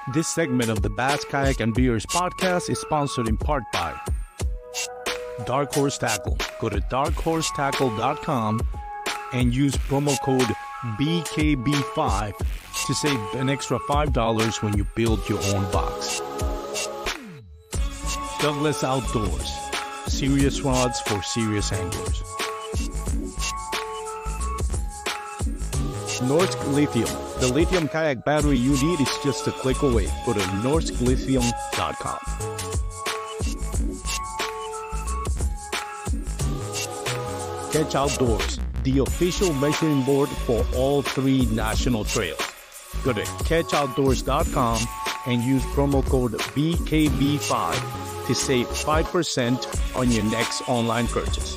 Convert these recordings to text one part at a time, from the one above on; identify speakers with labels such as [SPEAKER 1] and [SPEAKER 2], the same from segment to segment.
[SPEAKER 1] This segment of the Bass Kayak and Beers podcast is sponsored in part by Dark Horse Tackle. Go to darkhorsetackle.com and use promo code BKB5 to save an extra $5 when you build your own box. Douglas Outdoors. Serious rods for serious anglers. Norsk Lithium. The lithium kayak battery you need is just a click away. Go to norsklithium.com. Ketch Outdoors, the official measuring board for all 3 national trails. Go to ketchoutdoors.com and use promo code BKB5 to save 5% on your next online purchase.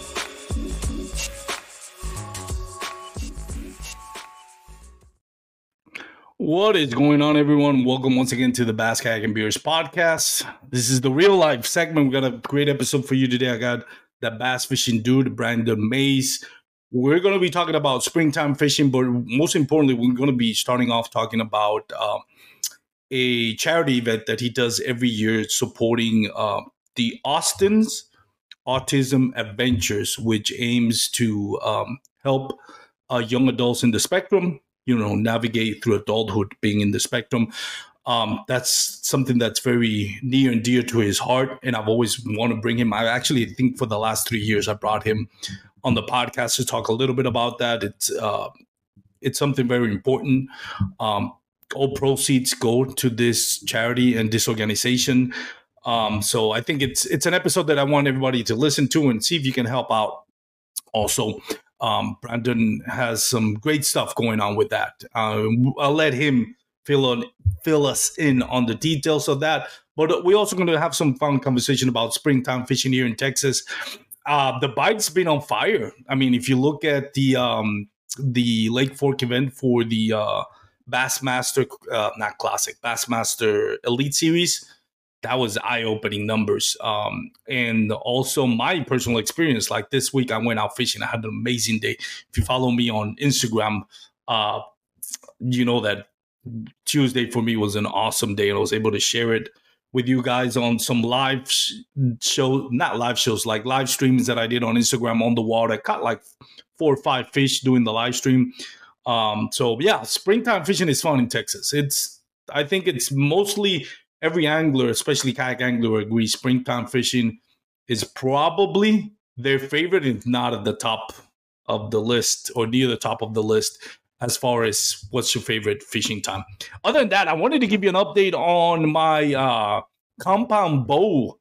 [SPEAKER 1] What is going on, everyone? Welcome once again to the Bass Kayak and Beers podcast. This is the real life segment. We got a great episode for you today. I got the bass fishing dude, Brandon Mays. We're going to be talking about springtime fishing, but most importantly, we're going to be starting off talking about a charity event that he does every year supporting the Austin's Autism Adventures, which aims to help young adults in the spectrum, navigate through adulthood being in the spectrum. That's something that's very near and dear to his heart. And I've always wanted to bring him. I actually think for the last 3 years, I brought him on the podcast to talk a little bit about that. It's something very important. All proceeds go to this charity and this organization. So I think it's an episode that I want everybody to listen to and see if you can help out. Also, Brandon has some great stuff going on with that. I'll let him fill us in on the details of that. But we're also going to have some fun conversation about springtime fishing here in Texas. The bite's been on fire. I mean, if you look at the Lake Fork event for the Bassmaster, not Classic, Bassmaster Elite Series, that was eye-opening numbers. And also my personal experience, like this week I went out fishing. I had an amazing day. If you follow me on Instagram, you know that Tuesday for me was an awesome day, and I was able to share it with you guys on some live live streams that I did on Instagram on the water. I caught like 4 or 5 fish doing the live stream. So yeah, springtime fishing is fun in Texas. I think it's mostly every angler, especially kayak angler, agrees springtime fishing is probably their favorite, if not at the top of the list or near the top of the list as far as what's your favorite fishing time. Other than that, I wanted to give you an update on my compound bow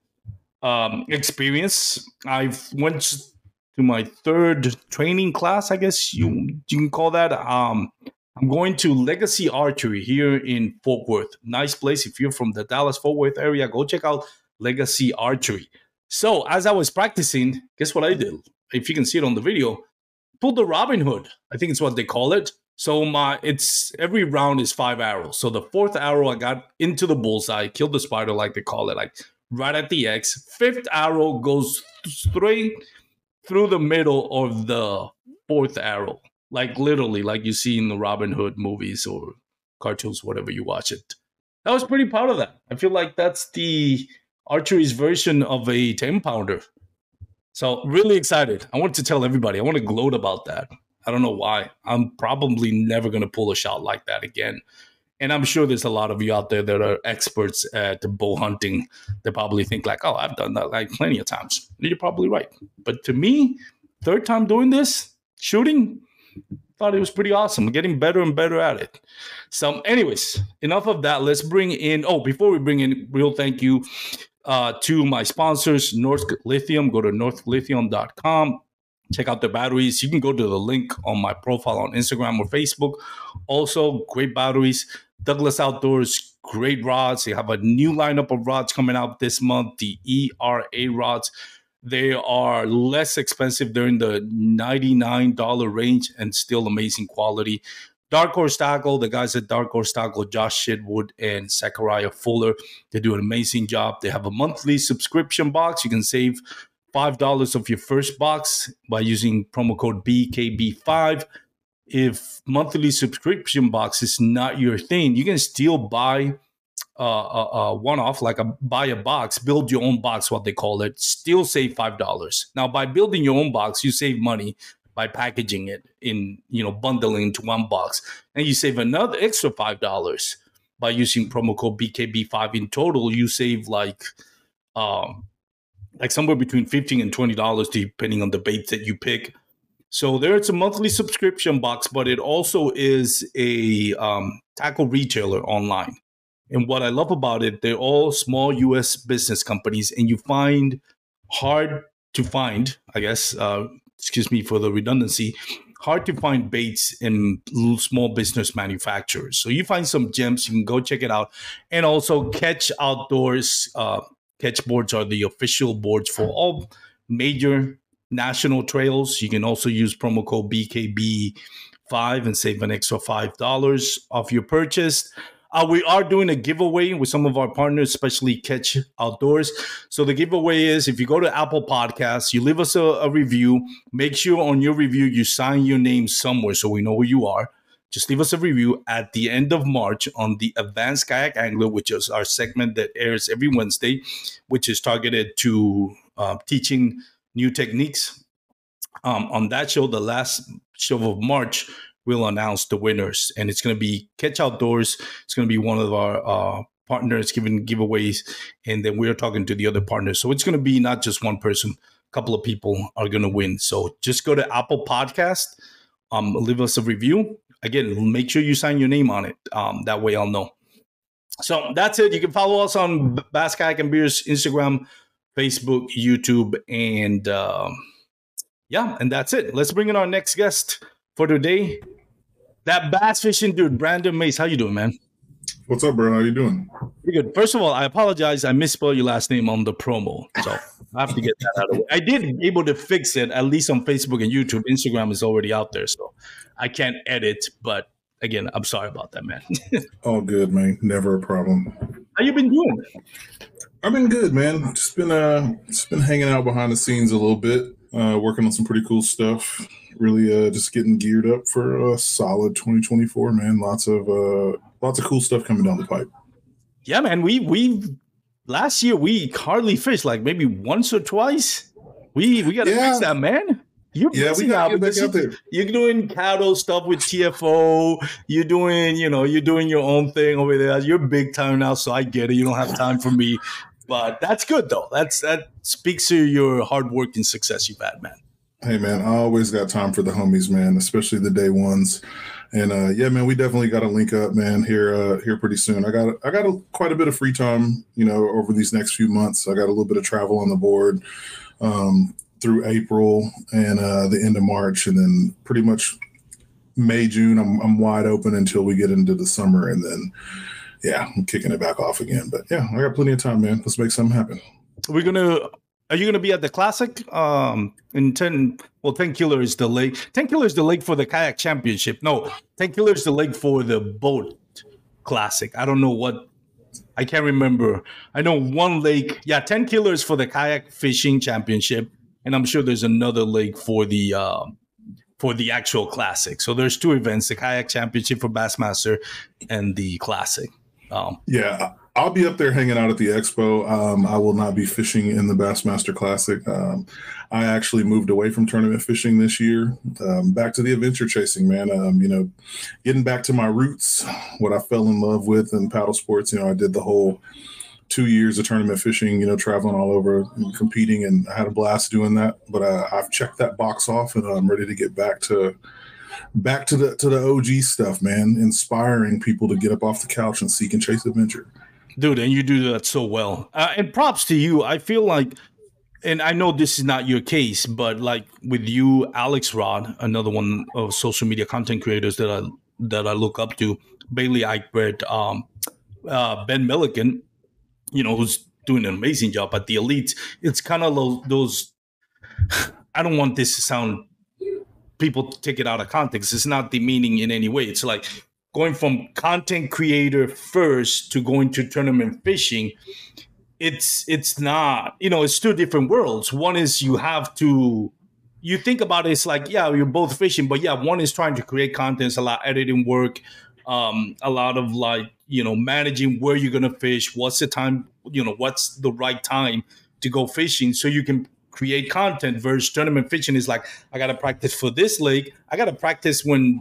[SPEAKER 1] experience. I went to my 3rd training class, I guess you can call that. I'm going to Legacy Archery here in Fort Worth. Nice place. If you're from the Dallas-Fort Worth area, go check out Legacy Archery. So as I was practicing, guess what I did? If you can see it on the video, pulled the Robin Hood. I think it's what they call it. So every round is 5 arrows. So the 4th arrow, I got into the bullseye, killed the spider like they call it, like right at the X. 5th arrow goes straight through the middle of the 4th arrow. Like literally, like you see in the Robin Hood movies or cartoons, whatever you watch it. I was pretty proud of that. I feel like that's the archery's version of a 10-pounder. So really excited. I want to tell everybody. I want to gloat about that. I don't know why. I'm probably never going to pull a shot like that again. And I'm sure there's a lot of you out there that are experts at bow hunting. They probably think like, oh, I've done that like plenty of times. You're probably right. But to me, 3rd time doing this, shooting, thought it was pretty awesome. Getting better and better at it. So anyways, enough of that. Let's bring in, before we bring in, real thank you to my sponsors, Norsk Lithium. Go to norsklithium.com. Check out the batteries. You can go to the link on my profile on Instagram or Facebook. Also, great batteries. Douglas Outdoors, great rods. They have a new lineup of rods coming out this month, the ERA rods. They are less expensive. They're in the $99 range and still amazing quality. Dark Horse Tackle, the guys at Dark Horse Tackle, Josh Shedwood and Zachariah Fuller, they do an amazing job. They have a monthly subscription box. You can save $5 of your first box by using promo code BKB5. If monthly subscription box is not your thing, you can still buy one-off, like a buy a box, build your own box, what they call it, still save $5. Now, by building your own box, you save money by packaging it in, bundling into one box, and you save another extra $5 by using promo code BKB5. In total, you save like somewhere between $15 and $20 depending on the baits that you pick. So there's a monthly subscription box, but it also is a tackle retailer online. And what I love about it, they're all small U.S. business companies, and you find hard to find, I guess, excuse me for the redundancy, hard to find baits in little small business manufacturers. So you find some gems, you can go check it out. And also Catch Outdoors, Catch boards are the official boards for all major national trails. You can also use promo code BKB5 and save an extra $5 off your purchase. We are doing a giveaway with some of our partners, especially Catch Outdoors. So the giveaway is if you go to Apple Podcasts, you leave us a review. Make sure on your review you sign your name somewhere so we know who you are. Just leave us a review at the end of March on the Advanced Kayak Angler, which is our segment that airs every Wednesday, which is targeted to teaching new techniques. On that show, the last show of March, we'll announce the winners, and it's going to be Catch Outdoors. It's going to be one of our partners giving giveaways, and then we're talking to the other partners. So it's going to be not just one person, a couple of people are going to win. So just go to Apple Podcast, leave us a review. Again, make sure you sign your name on it. That way I'll know. So that's it. You can follow us on Bass Kayak and Beers, Instagram, Facebook, YouTube, and and that's it. Let's bring in our next guest for today. That bass fishing dude, Brandon Mace. How you doing, man?
[SPEAKER 2] What's up, bro? How you doing?
[SPEAKER 1] Pretty good. First of all, I apologize. I misspelled your last name on the promo, so I have to get that out of the way. I did able to fix it, at least on Facebook and YouTube. Instagram is already out there, so I can't edit. But again, I'm sorry about that, man.
[SPEAKER 2] All good, man. Never a problem.
[SPEAKER 1] How you been doing?
[SPEAKER 2] I've been good, man. Just been hanging out behind the scenes a little bit, working on some pretty cool stuff. Really, just getting geared up for a solid 2024, man. Lots of cool stuff coming down the pipe.
[SPEAKER 1] Yeah, man. We last year we hardly fished, like maybe once or twice. We got to fix that, man. You're busy now because you're doing cattle stuff with TFO. You're doing your own thing over there. You're big time now, so I get it. You don't have time for me, but that's good though. That speaks to your hard work and success you've had, man.
[SPEAKER 2] Hey, man, I always got time for the homies, man, especially the day ones. And man, we definitely got to link up, man, here pretty soon. I got quite a bit of free time, over these next few months. I got a little bit of travel on the board through April and the end of March, and then pretty much May, June, I'm wide open until we get into the summer, and then I'm kicking it back off again. But I got plenty of time, man. Let's make something happen.
[SPEAKER 1] Are you going to be at the Classic? In 10 Killer is the lake. 10 Killer is the lake for the Kayak Championship. No, 10 Killer is the lake for the Boat Classic. I don't know what. I can't remember. I know one lake. Yeah, 10 Killer is for the Kayak Fishing Championship, and I'm sure there's another lake for the actual Classic. So there's two events: the Kayak Championship for Bassmaster and the Classic.
[SPEAKER 2] I'll be up there hanging out at the expo. I will not be fishing in the Bassmaster Classic. I actually moved away from tournament fishing this year, back to the adventure chasing, man. Getting back to my roots, what I fell in love with in paddle sports. I did the whole 2 years of tournament fishing, traveling all over and competing, and I had a blast doing that. But I've checked that box off, and I'm ready to get back to the OG stuff, man. Inspiring people to get up off the couch and seek and chase adventure.
[SPEAKER 1] Dude, and you do that so well. And props to you. I feel like, and I know this is not your case, but like with you, Alex Rod, another one of social media content creators that I look up to, Bailey Eichbrett, Ben Milliken, who's doing an amazing job at the Elites. It's kind of those. I don't want this to sound. People take it out of context. It's not demeaning in any way. It's like going from content creator first to going to tournament fishing. It's not, it's two different worlds. One is you think about it, it's like, you're both fishing, but one is trying to create content, it's a lot of editing work, a lot of like, managing where you're going to fish, what's the time, what's the right time to go fishing so you can create content. Versus tournament fishing is like, I got to practice for this lake. I got to practice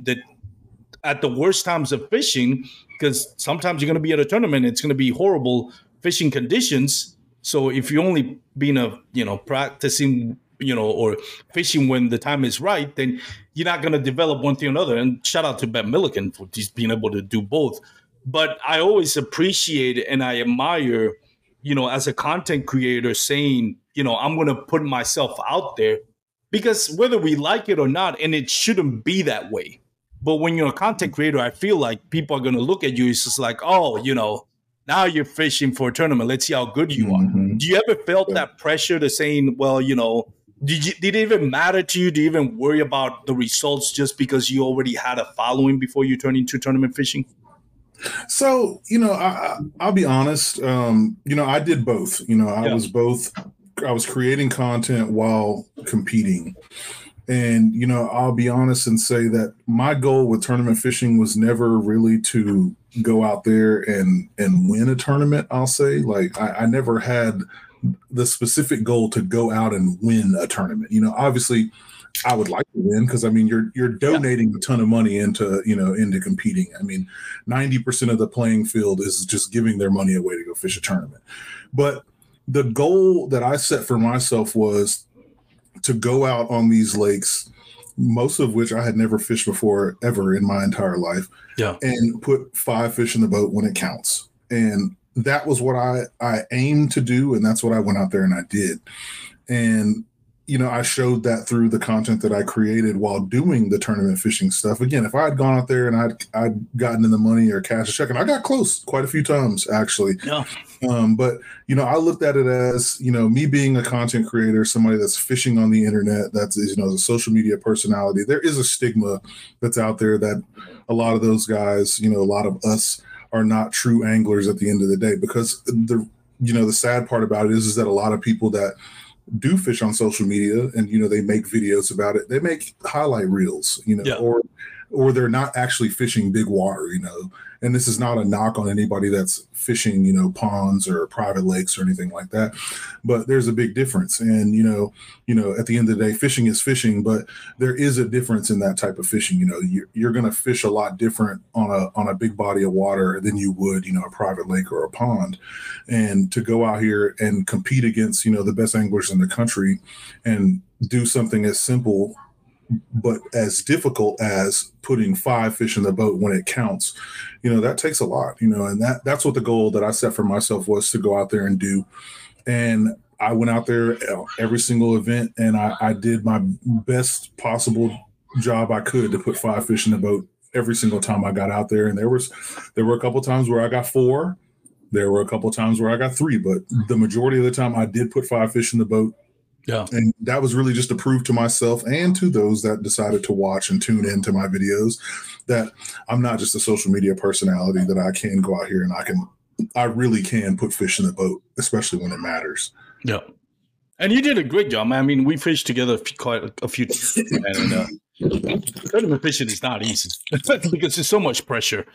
[SPEAKER 1] at the worst times of fishing, because sometimes you're going to be at a tournament, it's going to be horrible fishing conditions. So if you only been practicing, or fishing when the time is right, then you're not going to develop one thing or another. And shout out to Ben Milliken for just being able to do both. But I always appreciate and I admire, as a content creator, saying, I'm going to put myself out there, because whether we like it or not, and it shouldn't be that way. But when you're a content creator, I feel like people are going to look at you. It's just like, oh, now you're fishing for a tournament. Let's see how good you are. Do you ever felt that pressure to saying, well, did it even matter to you? Do you even worry about the results just because you already had a following before you turned into tournament fishing?
[SPEAKER 2] So, I'll be honest. I did both. I was creating content while competing. And, I'll be honest and say that my goal with tournament fishing was never really to go out there and win a tournament, I'll say. Like, I never had the specific goal to go out and win a tournament. Obviously, I would like to win, because, you're donating a ton of money into competing. 90% of the playing field is just giving their money away to go fish a tournament. But the goal that I set for myself was to go out on these lakes, most of which I had never fished before ever in my entire life, and put 5 fish in the boat when it counts. And that was what I aimed to do, and that's what I went out there and I did. And I showed that through the content that I created while doing the tournament fishing stuff. Again, if I had gone out there and I'd gotten in the money or cash a check, and I got close quite a few times, actually. Yeah. But, I looked at it as, me being a content creator, somebody that's fishing on the internet, that's, a social media personality. There is a stigma that's out there that a lot of those guys, a lot of us are not true anglers at the end of the day, because the sad part about it is that a lot of people that do fish on social media and, they make videos about it, they make highlight reels, or they're not actually fishing big water, and this is not a knock on anybody that's fishing, ponds or private lakes or anything like that. But there's a big difference. And, at the end of the day, fishing is fishing, but there is a difference in that type of fishing. You're going to fish a lot different on a big body of water than you would, a private lake or a pond. And to go out here and compete against, the best anglers in the country and do something as simple but as difficult as putting 5 fish in the boat when it counts, that takes a lot, and that's what the goal that I set for myself was, to go out there and do. And I went out there every single event, and I did my best possible job I could to put 5 fish in the boat every single time I got out there. And there were a couple of times where I got 4. There were a couple of times where I got 3, but the majority of the time I did put 5 fish in the boat. Yeah. And that was really just to prove to myself and to those that decided to watch and tune into my videos that I'm not just a social media personality, that I can go out here and I really can put fish in the boat, especially when it matters.
[SPEAKER 1] Yeah. And you did a great job. We fished together quite a few times. And tournament fishing is not easy because there's so much pressure.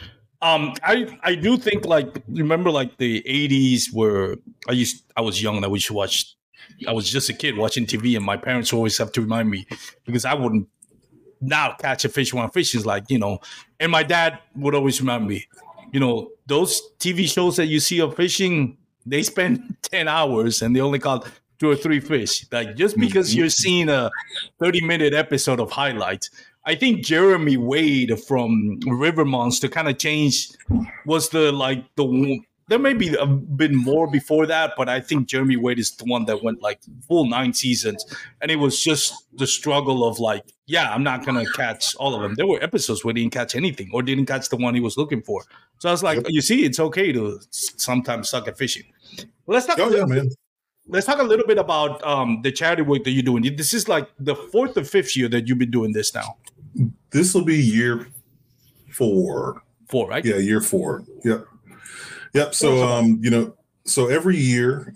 [SPEAKER 1] I do think, like, remember like the 80s where I was young and I used to watch. I was just a kid watching TV, and my parents always have to remind me, because I wouldn't now catch a fish when I'm fishing. Like, and my dad would always remind me, those TV shows that you see of fishing, they spend 10 hours and they only caught 2 or 3 fish. Like, just because you're seeing a 30-minute episode of highlights. I think Jeremy Wade from River Monster kind of changed, was there may be a bit more before that, but I think Jeremy Wade is the one that went like full 9 seasons. And it was just the struggle of like, I'm not going to catch all of them. There were episodes where he didn't catch anything or didn't catch the one he was looking for. So I was like, you see, it's okay to sometimes suck at fishing. Let's talk a little bit about the charity work that you're doing. This is like the 4th or 5th year that you've been doing this now.
[SPEAKER 2] This will be year 4.
[SPEAKER 1] 4, right?
[SPEAKER 2] Yeah, year 4. Yep. Yep. So, so every year,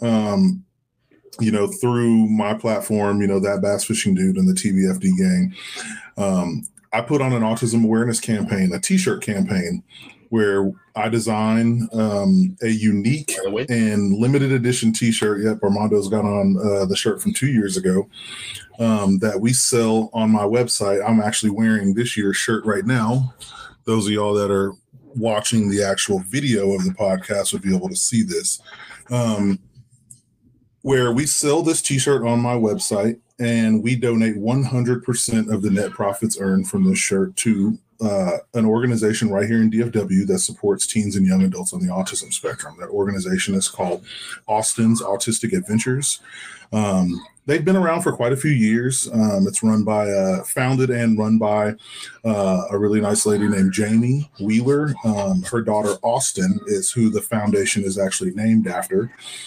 [SPEAKER 2] through my platform, that Bass Fishing Dude and the TBFD gang, I put on an autism awareness campaign, a T-shirt campaign, where I design a unique and limited edition T-shirt. Yep, Armando's got on the shirt from 2 years ago that we sell on my website. I'm actually wearing this year's shirt right now. Those of y'all that are watching the actual video of the podcast would be able to see this. Where we sell this T-shirt on my website, and we donate 100% of the net profits earned from this shirt to an organization right here in DFW that supports teens and young adults on the autism spectrum. That organization is called Austin's Autistic Adventures. They've been around for quite a few years. It's founded and run by a really nice lady named Jamie Wheeler. Her daughter Austin is who the foundation is actually named after.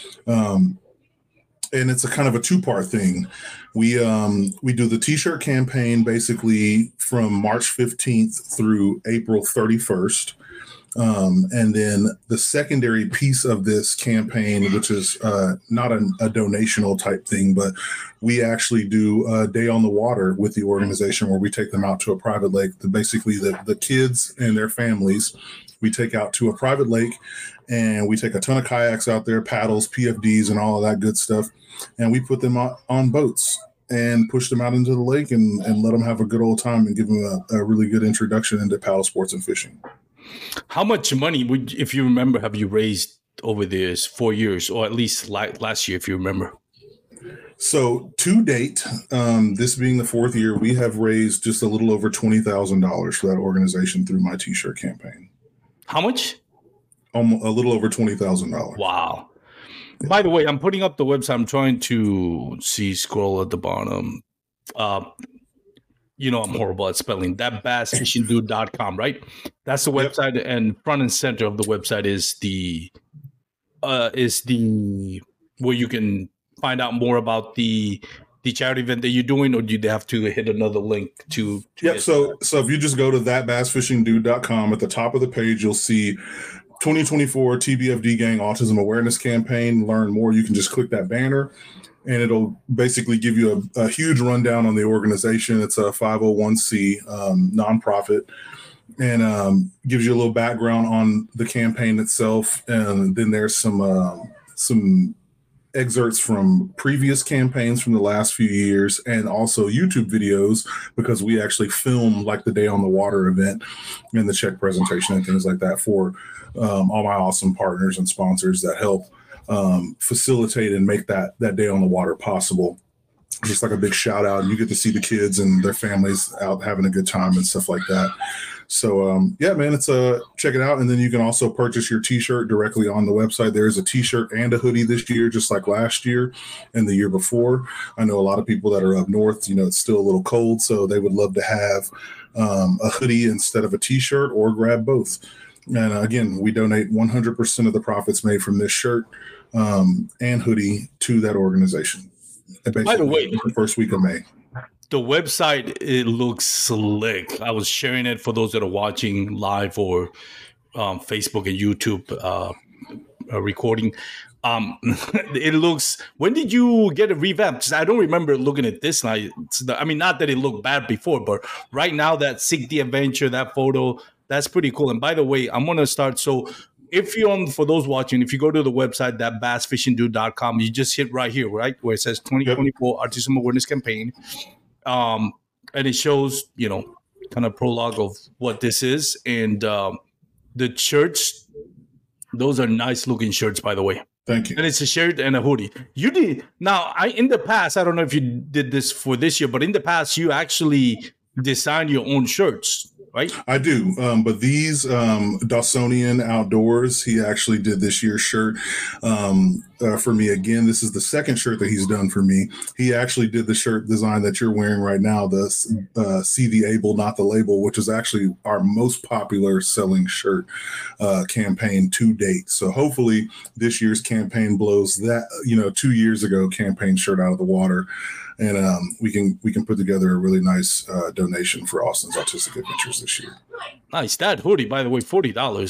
[SPEAKER 2] And it's a kind of a two-part thing. We do the T-shirt campaign basically from March 15th through April 31st. And then the secondary piece of this campaign, which is not a donational type thing, but we actually do a day on the water with the organization where we take them out to a private lake. Basically, the kids and their families, we take out to a private lake, and we take a ton of kayaks out there, paddles, PFDs, and all of that good stuff. And we put them on boats and push them out into the lake and let them have a good old time and give them a really good introduction into paddle sports and fishing.
[SPEAKER 1] How much money if you remember, have you raised over these 4 years, or at least last year, if you remember?
[SPEAKER 2] So to date, this being the fourth year, we have raised just a little over $20,000 for that organization through my T-shirt campaign.
[SPEAKER 1] How much?
[SPEAKER 2] A little over $20,000.
[SPEAKER 1] Wow. Yeah. By the way, I'm putting up the website. I'm trying to scroll at the bottom. I'm horrible at spelling. That bassfishingdude.com, right? That's the website, yep. And front and center of the website is the where you can find out more about the charity event that you're doing, or do they have to hit another link to
[SPEAKER 2] Yep. So if you just go to thatbassfishingdude.com, at the top of the page, you'll see 2024 TBFD Gang Autism Awareness Campaign. Learn more. You can just click that banner, and it'll basically give you a huge rundown on the organization. It's a 501c nonprofit, and gives you a little background on the campaign itself. And then there's some excerpts from previous campaigns from the last few years, and also YouTube videos, because we actually film like the Day on the Water event and the check presentation and things like that for all my awesome partners and sponsors that help facilitate and make that Day on the Water possible. Just like a big shout out, and you get to see the kids and their families out having a good time and stuff like that. So yeah, man, it's check it out. And then you can also purchase your T-shirt directly on the website. There's a T-shirt and a hoodie this year, just like last year and the year before. I know a lot of people that are up north, it's still a little cold, so they would love to have a hoodie instead of a T-shirt, or grab both. And again, we donate 100% of the profits made from this shirt and hoodie to that organization.
[SPEAKER 1] By the way,
[SPEAKER 2] the first week of May.
[SPEAKER 1] The website, it looks slick. I was sharing it for those that are watching live or Facebook and YouTube recording. It looks. When did you get it revamped? I don't remember looking at this. Not that it looked bad before, but right now that Seek the Adventure, that photo, that's pretty cool. And by the way, I'm gonna start. So if you're for those watching, if you go to the website, that bassfishingdude.com, you just hit right here, right where it says 2024 Autism Awareness Campaign. And it shows, kind of prologue of what this is. And the shirts, those are nice looking shirts, by the way.
[SPEAKER 2] Thank you.
[SPEAKER 1] And it's a shirt and a hoodie. You did. Now, in the past, I don't know if you did this for this year, but in the past, you actually designed your own shirts, right?
[SPEAKER 2] I do. But these Dawsonian Outdoors, he actually did this year's shirt for me. Again, this is the second shirt that he's done for me. He actually did the shirt design that you're wearing right now, the See the Able, Not the Label, which is actually our most popular selling shirt campaign to date. So hopefully this year's campaign blows that, 2 years ago campaign shirt out of the water. And we can put together a really nice donation for Austin's Autistic Adventures this year.
[SPEAKER 1] Nice. That hoodie, by the way, $40.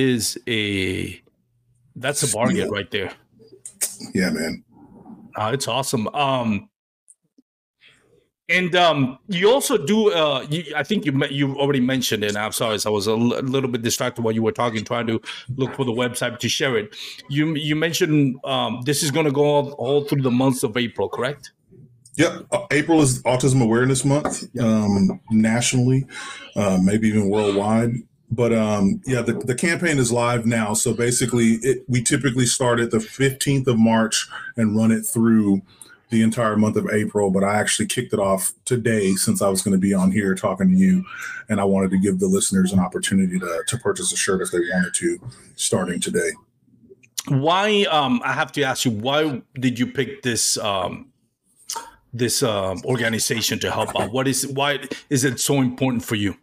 [SPEAKER 1] That's a bargain right there.
[SPEAKER 2] Yeah, man.
[SPEAKER 1] It's awesome. And you also do. I think you already mentioned it. I'm sorry, so I was a little bit distracted while you were talking, trying to look for the website to share it. You mentioned this is going to go all through the months of April, correct?
[SPEAKER 2] Yep. April is Autism Awareness Month, nationally, maybe even worldwide. But yeah, the campaign is live now. So basically, we typically start at the 15th of March and run it through the entire month of April. But I actually kicked it off today since I was going to be on here talking to you. And I wanted to give the listeners an opportunity to purchase a shirt if they wanted to, starting today.
[SPEAKER 1] Why? I have to ask you, why did you pick this organization to help out? Why is it so important for you?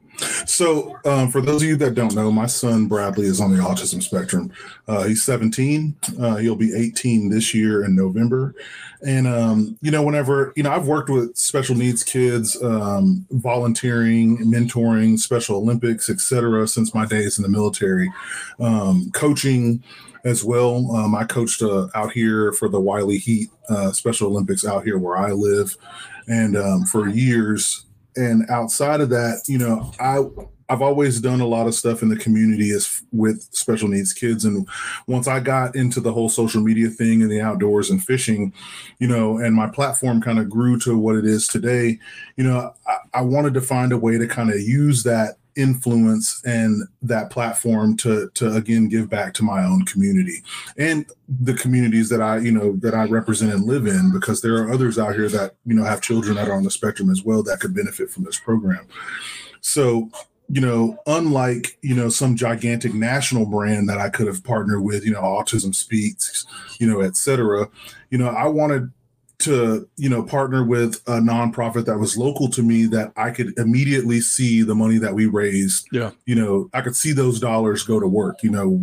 [SPEAKER 2] So for those of you that don't know, my son Bradley is on the autism spectrum. He's 17. He'll be 18 this year in November. And, whenever, I've worked with special needs kids, volunteering, mentoring, Special Olympics, et cetera, since my days in the military, coaching as well. I coached out here for the Wiley Heat Special Olympics out here where I live. And for years, and outside of that, I've always done a lot of stuff in the community with special needs kids. And once I got into the whole social media thing and the outdoors and fishing, and my platform kind of grew to what it is today, I wanted to find a way to kind of use that influence and that platform to again give back to my own community and the communities that I represent and live in, because there are others out here that have children that are on the spectrum as well that could benefit from this program. So unlike some gigantic national brand that I could have partnered with, Autism Speaks, et cetera, I wanted to partner with a nonprofit that was local to me that I could immediately see the money that we raised.
[SPEAKER 1] Yeah.
[SPEAKER 2] I could see those dollars go to work.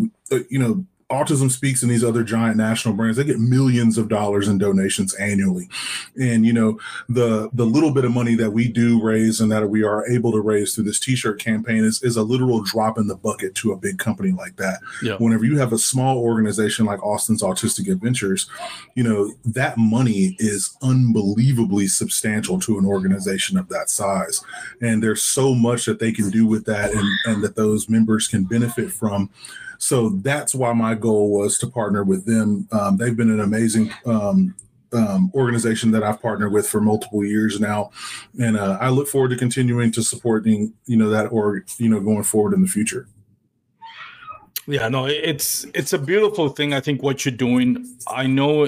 [SPEAKER 2] Autism Speaks and these other giant national brands, they get millions of dollars in donations annually. And, the little bit of money that we do raise and that we are able to raise through this t-shirt campaign is a literal drop in the bucket to a big company like that.
[SPEAKER 1] Yeah.
[SPEAKER 2] Whenever you have a small organization like Austin's Autistic Adventures, that money is unbelievably substantial to an organization of that size. And there's so much that they can do with that and that those members can benefit from. So that's why my goal was to partner with them. They've been an amazing organization that I've partnered with for multiple years now. And I look forward to continuing to supporting, that org, going forward in the future.
[SPEAKER 1] Yeah, no, it's a beautiful thing. I think what you're doing, I know,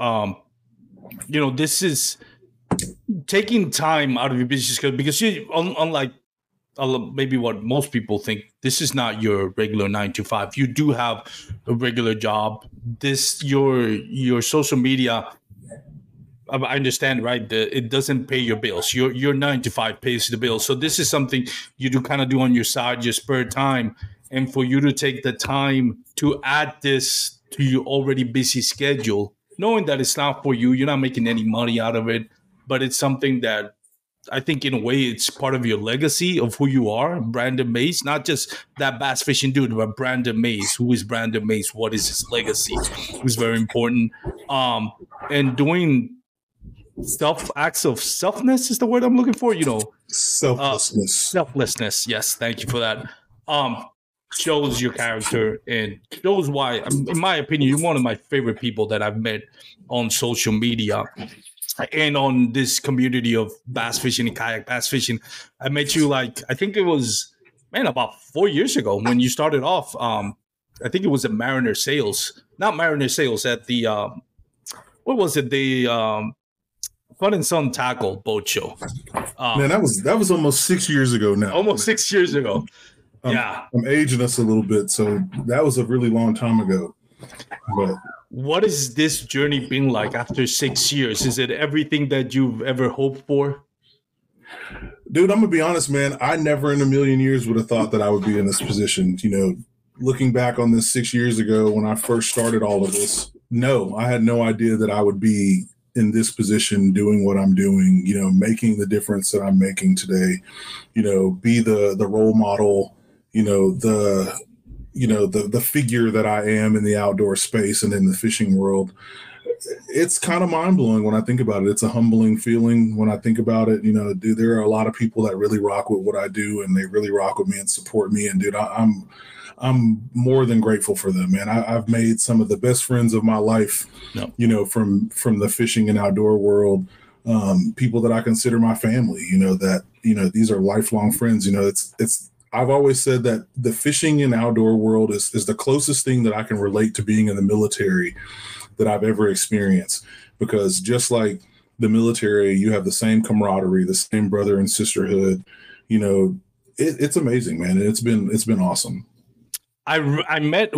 [SPEAKER 1] this is taking time out of your business because you, unlike maybe what most people think, this is not your regular 9 to 5. You do have a regular job. Your social media, I understand, right? It doesn't pay your bills. Your 9 to 5 pays the bills. So this is something you do kind of do on your side, your spare time. And for you to take the time to add this to your already busy schedule, knowing that it's not for you, you're not making any money out of it, but it's something that I think in a way it's part of your legacy of who you are, Brandon Mays, not just that bass fishing dude, but Brandon Mays. Who is Brandon Mays? What is his legacy? It's very important. And doing acts of selfness is the word I'm looking for,
[SPEAKER 2] Selflessness.
[SPEAKER 1] Selflessness. Yes. Thank you for that. Shows your character and shows why, in my opinion, you're one of my favorite people that I've met on social media. And on this community of bass fishing and kayak bass fishing. I met you I think it was, about 4 years ago when you started off. I think it was at Mariner Sales, not Mariner Sales, at the, what was it? The Fun and Sun Tackle Boat Show.
[SPEAKER 2] Man, that was almost 6 years ago now.
[SPEAKER 1] Almost 6 years ago. Yeah.
[SPEAKER 2] I'm aging us a little bit, so that was a really long time ago. But
[SPEAKER 1] what has this journey been like after 6 years? Is it everything that you've ever hoped for?
[SPEAKER 2] Dude, I'm going to be honest, man. I never in a million years would have thought that I would be in this position. Looking back on this 6 years ago when I first started all of this, no, I had no idea that I would be in this position doing what I'm doing, making the difference that I'm making today, be the role model, the figure that I am in the outdoor space and in the fishing world. it's kind of mind blowing when I think about it. It's a humbling feeling when I think about it. You know, dude, there are a lot of people that really rock with what I do, and they really rock with me and support me. And dude, I'm more than grateful for them, man. I've made some of the best friends of my life. No. You know, from the fishing and outdoor world. People that I consider my family. You know, that, you know, these are lifelong friends. You know, it's. I've always said that the fishing and outdoor world is the closest thing that I can relate to being in the military that I've ever experienced, because just like the military, you have the same camaraderie, the same brother and sisterhood. You know, it's amazing, man. And it's been awesome.
[SPEAKER 1] I met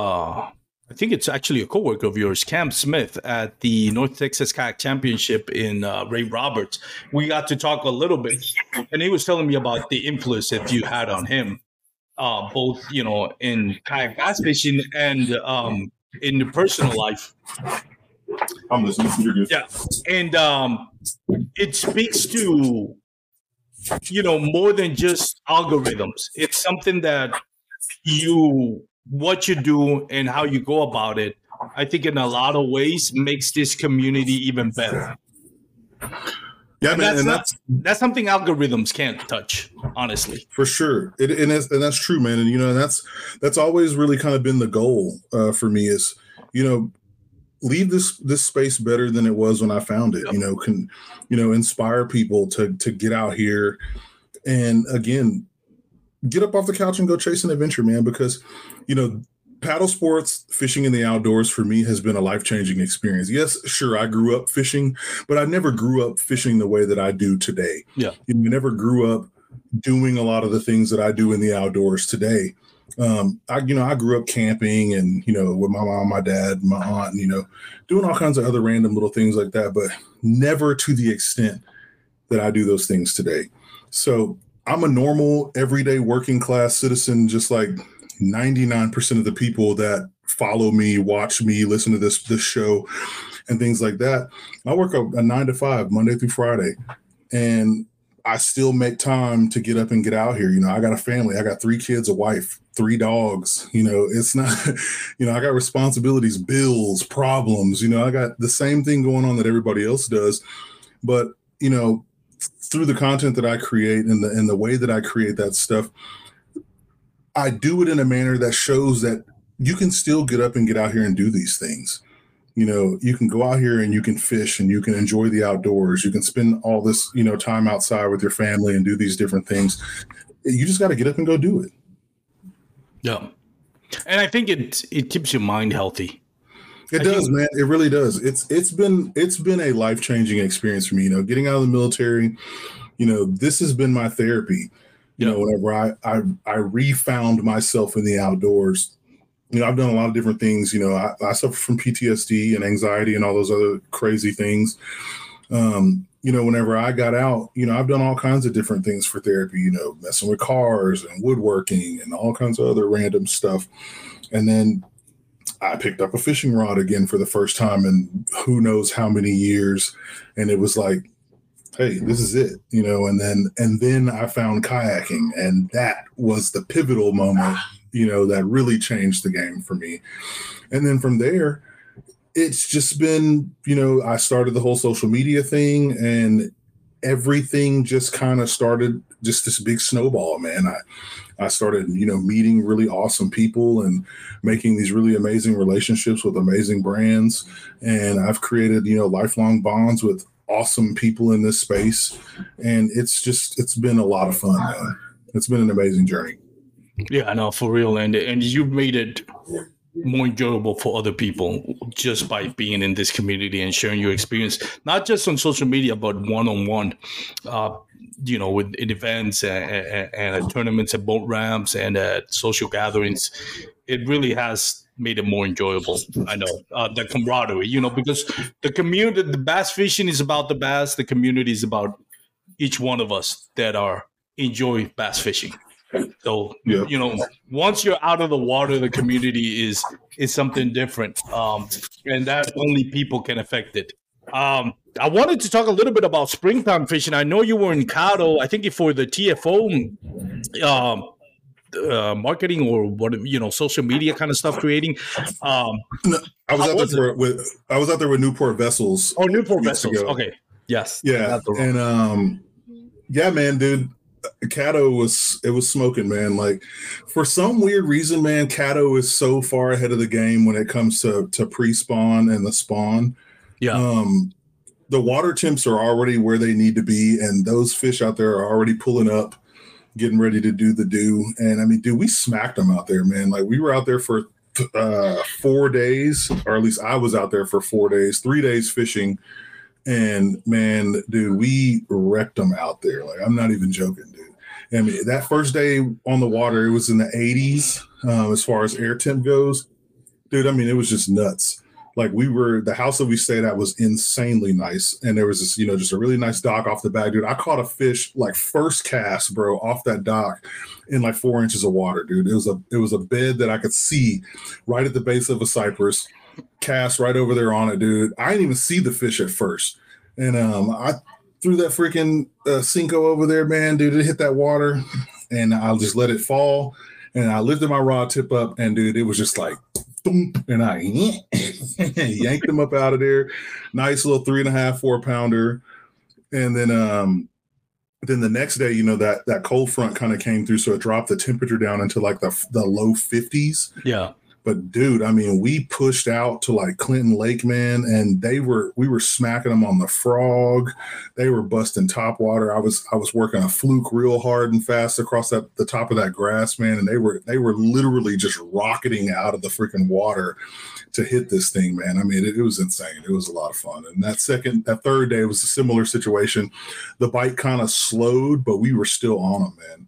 [SPEAKER 1] I think it's actually a coworker of yours, Cam Smith, at the North Texas Kayak Championship in Ray Roberts. We got to talk a little bit, and he was telling me about the influence that you had on him, both, you know, in kayak bass fishing and in the personal life.
[SPEAKER 2] I'm listening. You're good.
[SPEAKER 1] Yeah, and it speaks to, you know, more than just algorithms. It's something that what you do and how you go about it, I think in a lot of ways makes this community even better.
[SPEAKER 2] Yeah,
[SPEAKER 1] and man, that's something algorithms can't touch, honestly.
[SPEAKER 2] For sure, and that's true, man. And you know, that's always really kind of been the goal for me is, you know, leave this space better than it was when I found it. Yep. You know, inspire people to get out here and again, get up off the couch and go chase an adventure, man, because, you know, paddle sports, fishing in the outdoors for me has been a life-changing experience. Yes, sure, I grew up fishing, but I never grew up fishing the way that I do today.
[SPEAKER 1] Yeah.
[SPEAKER 2] You never grew up doing a lot of the things that I do in the outdoors today. I grew up camping and, you know, with my mom, my dad, my aunt, and, you know, doing all kinds of other random little things like that, but never to the extent that I do those things today. So I'm a normal, everyday working class citizen, just like 99% of the people that follow me, watch me, listen to this show and things like that. I work a 9 to 5, Monday through Friday, and I still make time to get up and get out here. You know, I got a family. I got 3 kids, a wife, 3 dogs. You know, it's not, you know, I got responsibilities, bills, problems. You know, I got the same thing going on that everybody else does. But, you know, through the content that I create and the way that I create that stuff, I do it in a manner that shows that you can still get up and get out here and do these things. You know, you can go out here and you can fish and you can enjoy the outdoors. You can spend all this, you know, time outside with your family and do these different things. You just got to get up and go do it.
[SPEAKER 1] Yeah. And I think it keeps your mind healthy.
[SPEAKER 2] It does, man. It really does. It's been a life-changing experience for me. You know, getting out of the military, you know, this has been my therapy. You know, whenever I refound myself in the outdoors, you know, I've done a lot of different things. You know, I suffer from PTSD and anxiety and all those other crazy things. You know, whenever I got out, you know, I've done all kinds of different things for therapy, you know, messing with cars and woodworking and all kinds of other random stuff. And then I picked up a fishing rod again for the first time in who knows how many years. And it was like, hey, this is it, you know, and then I found kayaking, and that was the pivotal moment, you know, that really changed the game for me. And then from there, it's just been, you know, I started the whole social media thing, and everything just kind of started just this big snowball, man. I started, you know, meeting really awesome people and making these really amazing relationships with amazing brands. And I've created, you know, lifelong bonds with awesome people in this space. And it's been a lot of fun, man. It's been an amazing journey.
[SPEAKER 1] Yeah, I know, for real. And you've made it more enjoyable for other people just by being in this community and sharing your experience, not just on social media, but one-on-one, you know, in events and at tournaments at boat ramps and at social gatherings. It really has made it more enjoyable. I know, the camaraderie, you know, because the community, the bass fishing is about the bass. The community is about each one of us that enjoy bass fishing. So, yeah. You know, once you're out of the water, the community is something different. And that only people can affect it. I wanted to talk a little bit about springtime fishing. I know you were in Caddo, I think for the TFO marketing or what, social media kind of stuff creating.
[SPEAKER 2] No, I was out there with Newport Vessels.
[SPEAKER 1] Oh, Newport
[SPEAKER 2] weeks
[SPEAKER 1] Vessels.
[SPEAKER 2] ago.
[SPEAKER 1] Okay. Yes.
[SPEAKER 2] Yeah. And yeah, man, dude, Caddo was smoking, man. Like, for some weird reason, man, Caddo is so far ahead of the game when it comes to pre-spawn and the spawn.
[SPEAKER 1] Yeah.
[SPEAKER 2] The water temps are already where they need to be, and those fish out there are already pulling up, getting ready to do the do. And I mean, dude, we smacked them out there, man. Like, we were out there for 4 days, or at least I was out there for 4 days, 3 days fishing. And man, dude, we wrecked them out there. Like, I'm not even joking, dude. I mean, that first day on the water, it was in the 80s as far as air temp goes. Dude, I mean, it was just nuts. Like, the house that we stayed at was insanely nice. And there was this, just a really nice dock off the back, dude. I caught a fish, like, first cast, bro, off that dock in like 4 inches of water, dude. It was a bed that I could see right at the base of a cypress, cast right over there on it, dude. I didn't even see the fish at first. And I threw that freaking Cinco over there, man, dude. It hit that water, and I'll just let it fall. And I lifted my rod tip up, and dude, it was just like, and I yanked them up out of there. Nice little 3.5, 4 pounder. And then the next day, that cold front kind of came through, so it dropped the temperature down into like the low 50s.
[SPEAKER 1] Yeah.
[SPEAKER 2] But dude, I mean, we pushed out to like Clinton Lake, man, and we were smacking them on the frog. They were busting top water. I was working a fluke real hard and fast across the top of that grass, man, and they were literally just rocketing out of the freaking water to hit this thing, man. I mean, it was insane. It was a lot of fun. And that third day was a similar situation. The bite kind of slowed, but we were still on them, man.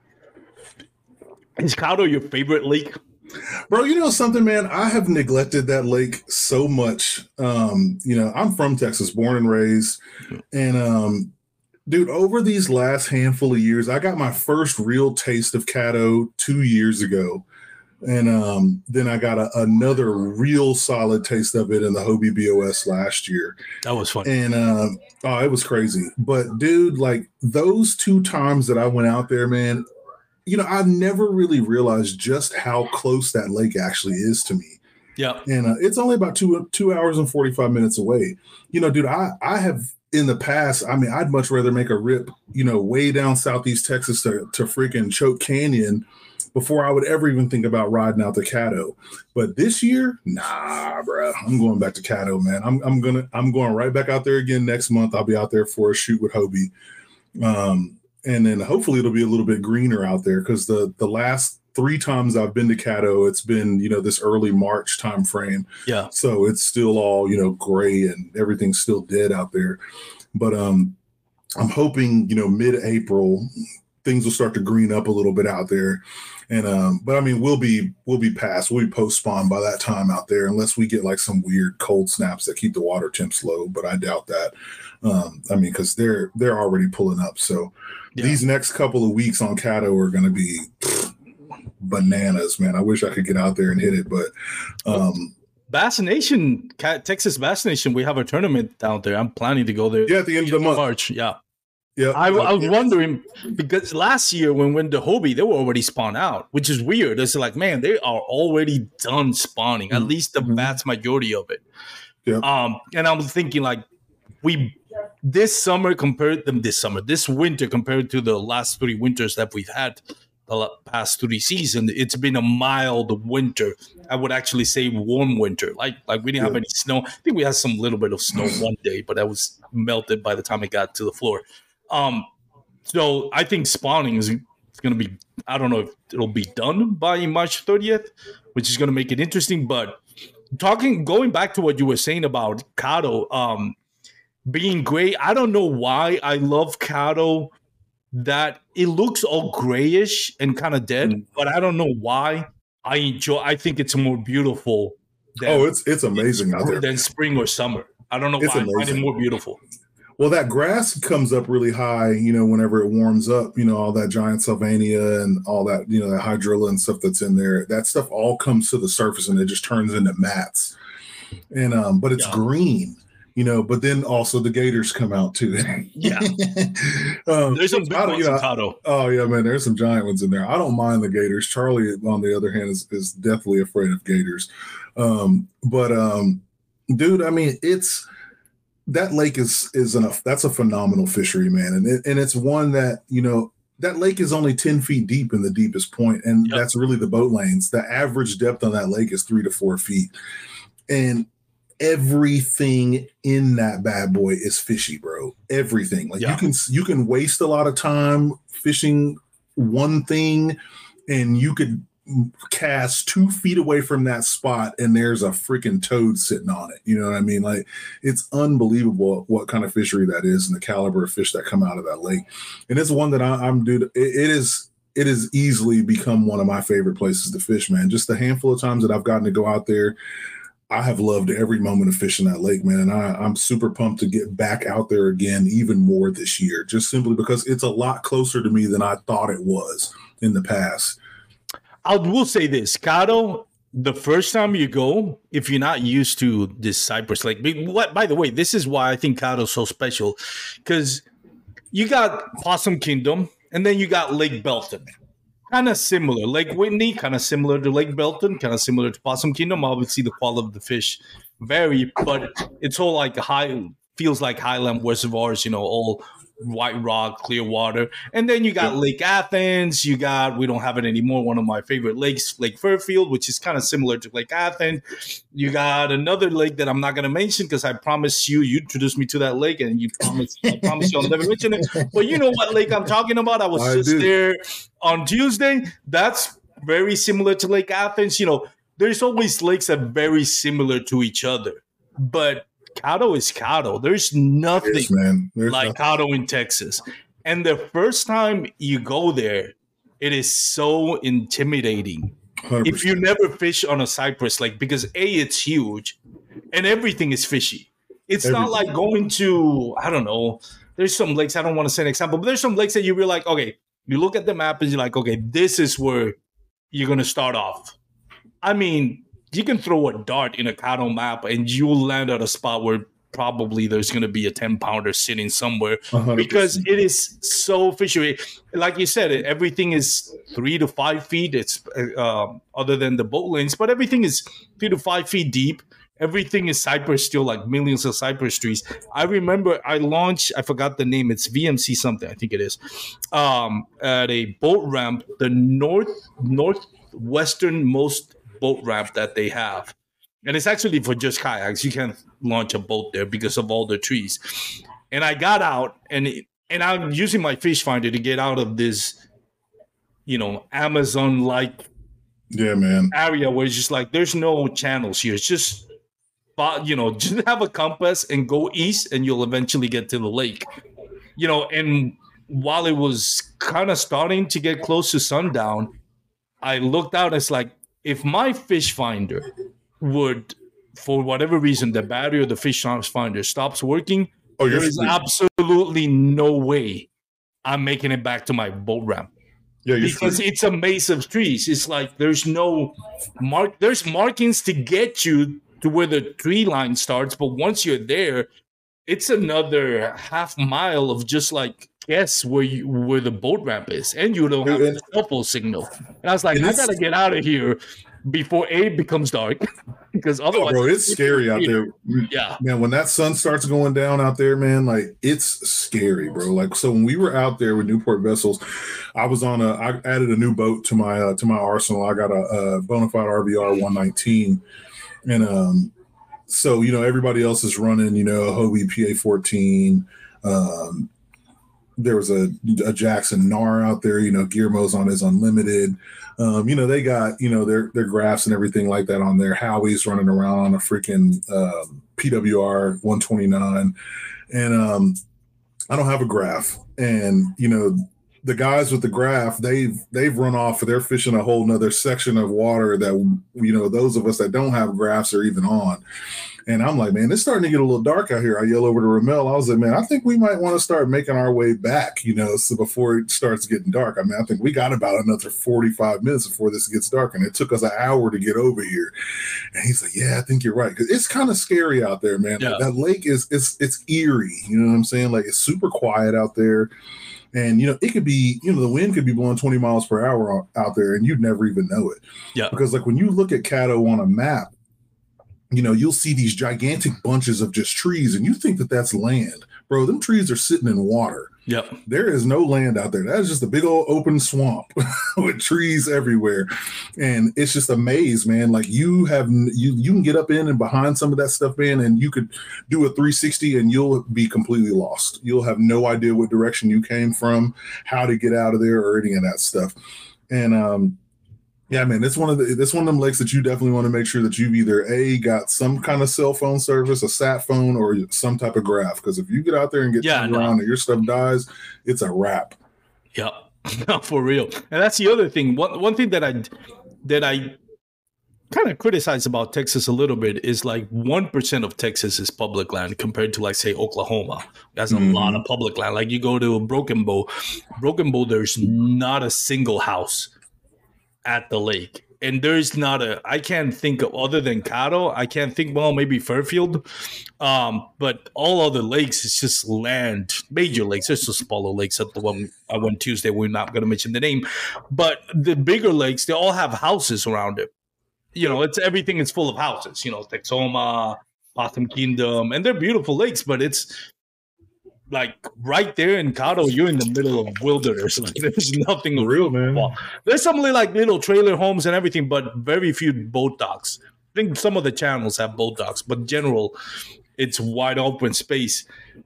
[SPEAKER 1] Is Caddo your favorite lake?
[SPEAKER 2] Bro, you know something, man? I have neglected that lake so much. I'm from Texas, born and raised. And, dude, over these last handful of years, I got my first real taste of Caddo 2 years ago. And then I got another real solid taste of it in the Hobie BOS last year.
[SPEAKER 1] That was fun.
[SPEAKER 2] And, it was crazy. But, dude, like, those 2 times that I went out there, man, I've never really realized just how close that lake actually is to me.
[SPEAKER 1] Yeah.
[SPEAKER 2] And it's only about 2 hours and 45 minutes away. Dude, I have in the past, I mean, I'd much rather make a rip, way down Southeast Texas to freaking Choke Canyon before I would ever even think about riding out to Caddo. But this year, nah, bro, I'm going back to Caddo, man. I'm going right back out there again next month. I'll be out there for a shoot with Hobie. And then hopefully it'll be a little bit greener out there, because the last 3 times I've been to Caddo, it's been, this early March time frame.
[SPEAKER 1] Yeah.
[SPEAKER 2] So it's still all, gray and everything's still dead out there. But I'm hoping, mid-April, things will start to green up a little bit out there. And but I mean, we'll be post-spawn by that time out there, unless we get like some weird cold snaps that keep the water temps low. But I doubt that. I mean, because they're already pulling up. So these next couple of weeks on Caddo are going to be bananas, man. I wish I could get out there and hit it, but
[SPEAKER 1] Bass Nation, Texas Bass Nation, we have a tournament down there. I'm planning to go there.
[SPEAKER 2] Yeah, at the end of the month,
[SPEAKER 1] March. Yeah.
[SPEAKER 2] Yeah,
[SPEAKER 1] I was wondering, because last year when we went to Hobie, they were already spawned out, which is weird. It's like, man, they are already done spawning, at least the vast majority of it.
[SPEAKER 2] Yeah.
[SPEAKER 1] And I'm thinking, like, this winter compared to the last 3 winters that we've had, the past 3 seasons, it's been a mild winter. I would actually say warm winter. Like we didn't have any snow. I think we had some little bit of snow one day, but that was melted by the time it got to the floor. So I think spawning is going to be, I don't know if it'll be done by March 30th, which is going to make it interesting. But going back to what you were saying about Caddo being great, I don't know why I love Caddo, that it looks all grayish and kind of dead, but I don't know why I think it's more beautiful.
[SPEAKER 2] It's amazing out there
[SPEAKER 1] than spring or summer. I don't know why I find it more beautiful.
[SPEAKER 2] Well, that grass comes up really high, whenever it warms up, all that giant Sylvania and all that, that hydrilla and stuff that's in there. That stuff all comes to the surface and it just turns into mats. And but it's green. But then also the gators come out too.
[SPEAKER 1] Yeah. There's some big ones in Cado.
[SPEAKER 2] Oh yeah, man, there's some giant ones in there. I don't mind the gators. Charlie, on the other hand, is definitely afraid of gators. Dude, I mean, that lake that's a phenomenal fishery, man. And it's one that, that lake is only 10 feet deep in the deepest point, and that's really the boat lanes. The average depth on that lake is 3 to 4 feet. And everything in that bad boy is fishy, bro. Everything. Like you can waste a lot of time fishing one thing, and you could cast 2 feet away from that spot and there's a freaking toad sitting on it. You know what I mean? Like, it's unbelievable what kind of fishery that is and the caliber of fish that come out of that lake. And it's one that I'm dude, it has easily become one of my favorite places to fish, man. Just the handful of times that I've gotten to go out there, I have loved every moment of fishing that lake, man. And I'm super pumped to get back out there again, even more this year, just simply because it's a lot closer to me than I thought it was in the past.
[SPEAKER 1] I will say this, Cado, the first time you go, if you're not used to this Cypress Lake, by the way, this is why I think Cado is so special, because you got Possum Kingdom, and then you got Lake Belton. Kind of similar. Lake Whitney, kind of similar to Lake Belton, kind of similar to Possum Kingdom. Obviously, the quality of the fish vary, but it's all like feels like highland reservoirs, all white rock, clear water. And then you got Lake Athens. We don't have it anymore, one of my favorite lakes, Lake Fairfield, which is kind of similar to Lake Athens. You got another lake that I'm not going to mention because I promised you introduced me to that lake, and I promise you I'll never mention it. But you know what lake I'm talking about? I was there on Tuesday. That's very similar to Lake Athens. There's always lakes that are very similar to each other. But Cado is Cado. There's nothing like Cado in Texas. And the first time you go there, it is so intimidating. 100%. If you never fish on a Cypress Lake, because it's huge and everything is fishy. It's not like going to, I don't know, there's some lakes, I don't want to say an example, but there's some lakes that you be like, okay, you look at the map and you're like, okay, this is where you're going to start off. I mean, you can throw a dart in a Cado map and you'll land at a spot where probably there's going to be a 10-pounder sitting somewhere 100%. Because it is so fishy. Like you said, everything is 3 to 5 feet. It's other than the boat lanes, but everything is 3 to 5 feet deep. Everything is cypress still, like millions of cypress trees. I remember I launched, I forgot the name. It's VMC something, I think it is, at a boat ramp, the northwesternmost boat ramp that they have. And it's actually for just kayaks. You can't launch a boat there because of all the trees. And I got out and I'm using my fish finder to get out of this, Amazon-like area where it's just like, there's no channels here. It's just, just have a compass and go east and you'll eventually get to the lake. And while it was kind of starting to get close to sundown, I looked out, it's like, if my fish finder would, for whatever reason, the battery of the fish finder stops working, there is absolutely no way I'm making it back to my boat ramp. Yeah, because it's a maze of trees. It's like there's no there's markings to get you to where the tree line starts, but once you're there, it's another half mile of just like guess where the boat ramp is, and you don't have a cell phone signal. And I was like, I gotta get out of here before it becomes dark, because otherwise,
[SPEAKER 2] bro, it's scary out there.
[SPEAKER 1] Yeah,
[SPEAKER 2] man, when that sun starts going down out there, man, like it's scary, bro. Like, so when we were out there with Newport Vessels, I added a new boat to my arsenal. I got a Bonafide RVR 119, and so everybody else is running a Hobie PA 14. There was a Jackson NAR out there, Guillermo's on his Unlimited. They got, their graphs and everything like that on there. Howie's running around on a freaking PWR 129. And I don't have a graph. And, the guys with the graph, they've run off. They're fishing a whole nother section of water that, those of us that don't have graphs are even on. And I'm like, man, it's starting to get a little dark out here. I yell over to Ramel. I was like, man, I think we might want to start making our way back, so before it starts getting dark. I mean, I think we got about another 45 minutes before this gets dark. And it took us an hour to get over here. And he's like, yeah, I think you're right. Because it's kind of scary out there, man. Yeah. That lake it's eerie. You know what I'm saying? Like, it's super quiet out there. And, it could be, the wind could be blowing 20 miles per hour out there and you'd never even know it.
[SPEAKER 1] Yeah.
[SPEAKER 2] Because, like, when you look at Caddo on a map, you'll see these gigantic bunches of just trees and you think that that's land. Bro, them trees are sitting in water.
[SPEAKER 1] Yep.
[SPEAKER 2] There is no land out there. That is just a big old open swamp with trees everywhere. And it's just a maze, man. Like, you can get up in and behind some of that stuff, man, and you could do a 360 and you'll be completely lost. You'll have no idea what direction you came from, how to get out of there, or any of that stuff. And yeah, man, it's one of them lakes that you definitely want to make sure that you've either got some kind of cell phone service, a sat phone, or some type of graph. Because if you get out there and get turned around and your stuff dies, it's a wrap.
[SPEAKER 1] Yeah, no, for real. And that's the other thing. One thing that I kind of criticize about Texas a little bit is, like, 1% of Texas is public land compared to, like, say, Oklahoma. That's a lot of public land. Like, you go to Broken Bow, there's not a single house at the lake, and there's not I can't think of, other than Caddo, I can't think, well, maybe Fairfield, but all other lakes, it's just land, major lakes. There's some smaller lakes at the one I went Tuesday, we're not going to mention the name, but the bigger lakes, they all have houses around it. Everything is full of houses, Texoma, Possum Kingdom, and they're beautiful lakes, but it's like right there in Caddo, you're in the middle of wilderness. Like, there's nothing
[SPEAKER 2] real, man.
[SPEAKER 1] There's some like little trailer homes and everything, but very few boat docks. I think some of the channels have boat docks, but in general, it's wide open space.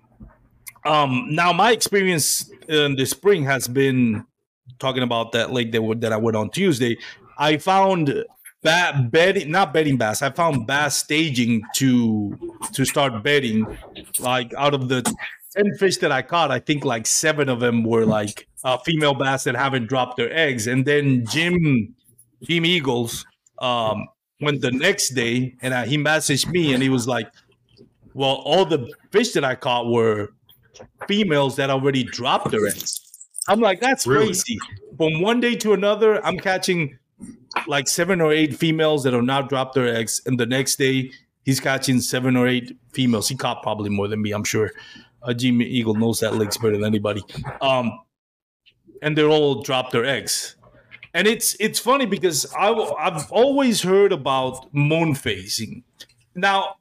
[SPEAKER 1] Now, my experience in the spring has been talking about that lake that I went on Tuesday. I found not bedding bass. I found bass staging to start bedding. Like, out of the 10 fish that I caught, I think like 7 of them were like female bass that haven't dropped their eggs. And then Jim Eagles went the next day, and he messaged me, and he was like, well, all the fish that I caught were females that already dropped their eggs. I'm like, that's crazy. From one day to another, I'm catching like 7 or 8 females that have not dropped their eggs, and the next day he's catching 7 or 8 females. He caught probably more than me, I'm sure. Jimmy Eagle knows that lake better than anybody. And they're all dropped their eggs. And it's funny because I've always heard about moon phasing. Now,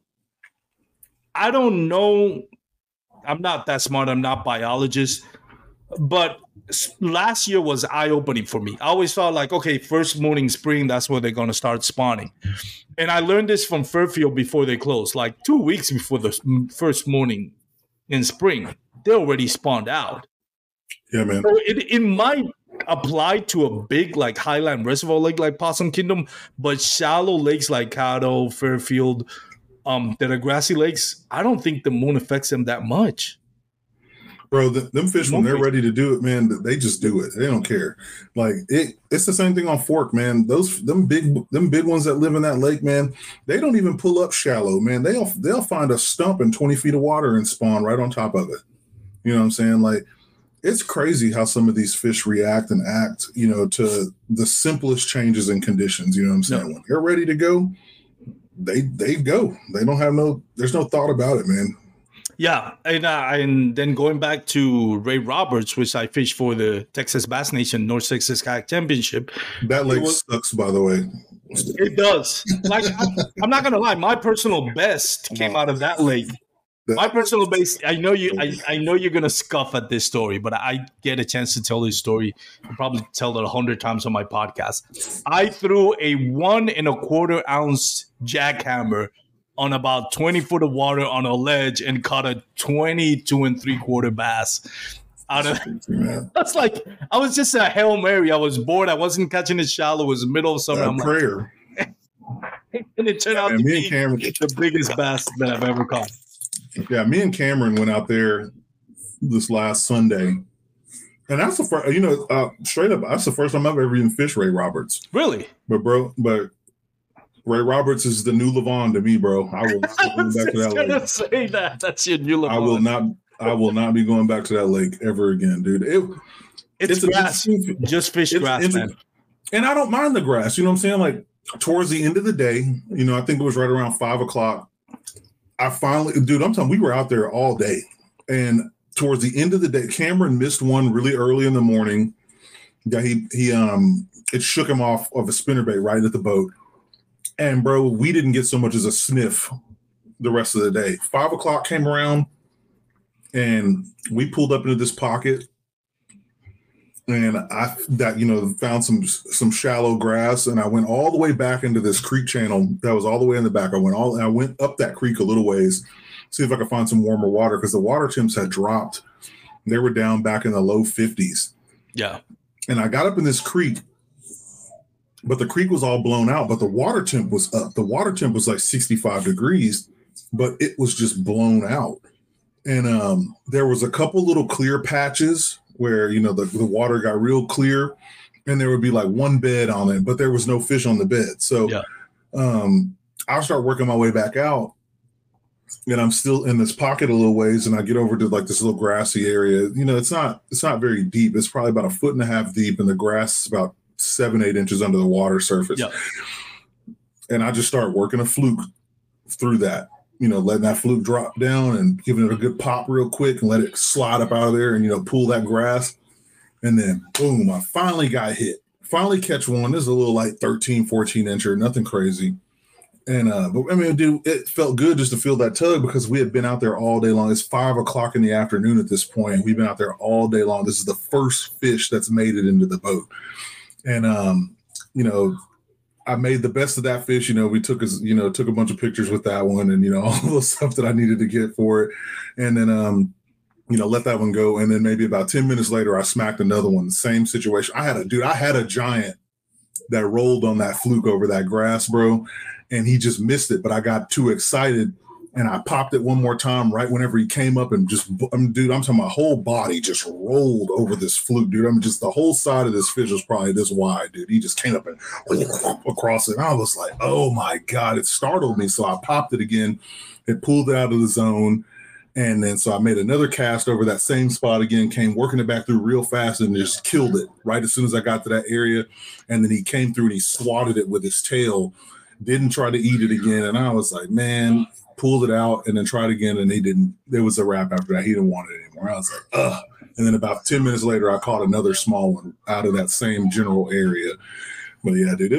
[SPEAKER 1] I don't know. I'm not that smart. I'm not a biologist. But last year was eye-opening for me. I always thought, like, okay, first morning spring, that's where they're going to start spawning. And I learned this from Fairfield before they closed, like 2 weeks before the first morning in spring, they already spawned out.
[SPEAKER 2] Yeah, man.
[SPEAKER 1] So it might apply to a big, like, highland reservoir lake like Possum Kingdom, but shallow lakes like Caddo, Fairfield, that are grassy lakes, I don't think the moon affects them that much.
[SPEAKER 2] Bro, them fish, when they're ready to do it, man, they just do it. They don't care. Like, it's the same thing on Fork, man. Them big ones that live in that lake, man, they don't even pull up shallow, man. They'll find a stump in 20 feet of water and spawn right on top of it. You know what I'm saying? Like, it's crazy how some of these fish react and act, to the simplest changes in conditions. You know what I'm saying? No. When they're ready to go, they go. They don't have there's no thought about it, man.
[SPEAKER 1] Yeah, and then going back to Ray Roberts, which I fished for the Texas Bass Nation North Texas Kayak Championship.
[SPEAKER 2] That lake sucks, by the way.
[SPEAKER 1] It does. Like, I'm not gonna lie, my personal best came out of that lake. My personal best. I know you're gonna scoff at this story, but I get a chance to tell this story. I'll probably tell it 100 times on my podcast. I threw a 1 1/4 ounce jackhammer on about 20 foot of water on a ledge and caught a 22 3/4 bass. That's like, I was just a Hail Mary. I was bored. I wasn't catching it shallow. It was the middle of summer.
[SPEAKER 2] Prayer.
[SPEAKER 1] And it turned out to be the biggest bass that I've ever caught.
[SPEAKER 2] Yeah, me and Cameron went out there this last Sunday. And that's the first, straight up, that's the first time I've ever even fished Ray Roberts.
[SPEAKER 1] Really?
[SPEAKER 2] But Ray Roberts is the new Levon to me, bro. I will not be going back to that lake.
[SPEAKER 1] Say that. That's your new Levon.
[SPEAKER 2] I will not be going back to that lake ever again, dude.
[SPEAKER 1] It's grass. Just fish grass, man.
[SPEAKER 2] And I don't mind the grass. You know what I'm saying? Like towards the end of the day, you know, I think it was right around 5 o'clock. I finally, dude, I'm telling you, we were out there all day. And towards the end of the day, Cameron missed one really early in the morning. Yeah, it shook him off of a spinnerbait right at the boat. And bro, we didn't get so much as a sniff the rest of the day. 5 o'clock came around and we pulled up into this pocket. And I found some shallow grass, and I went all the way back into this creek channel that was all the way in the back. I went up that creek a little ways, see if I could find some warmer water, because the water temps had dropped. They were down back in the low 50s.
[SPEAKER 1] Yeah.
[SPEAKER 2] And I got up in this creek, but the creek was all blown out, but the water temp was up. The water temp was like 65 degrees, but it was just blown out. And there was a couple little clear patches where, you know, the water got real clear, and there would be like one bed on it, but there was no fish on the bed. So I'll start working my way back out, and I'm still in this pocket a little ways, and I get over to like this little grassy area. You know, it's not very deep. It's probably about 1.5 feet deep, and the grass is about 7-8 inches under the water surface. Yeah. And I just start working a fluke through that. You know, letting that fluke drop down and giving it a good pop real quick and let it slide up out of there and, you know, pull that grass. And then, boom, I finally got hit. Finally catch one. This is a little like 13, 14 incher, nothing crazy. And, but I mean, dude, it felt good just to feel that tug, because we had been out there all day long. It's 5 o'clock in the afternoon at this point. We've been out there all day long. This is the first fish that's made it into the boat. And, you know, I made the best of that fish. You know, we took a bunch of pictures with that one, and, you know, all the stuff that I needed to get for it. And then, you know, let that one go. And then maybe about 10 minutes later, I smacked another one. Same situation. I had a giant that rolled on that fluke over that grass, bro. And he just missed it. But I got too excited, and I popped it one more time right whenever he came up, and just, I'm talking my whole body just rolled over this fluke, dude. I mean, just the whole side of this fish was probably this wide, dude. He just came up and across it. And I was like, oh my God, it startled me. So I popped it again. It pulled it out of the zone. And then so I made another cast over that same spot again, came working it back through real fast, and just killed it right as soon as I got to that area. And then he came through and he swatted it with his tail, didn't try to eat it again. And I was like, man, pulled it out and then tried again, and he didn't. There was a wrap after that. He didn't want it anymore. I was like, ugh. And then about 10 minutes later, I caught another small one out of that same general area. But yeah, dude,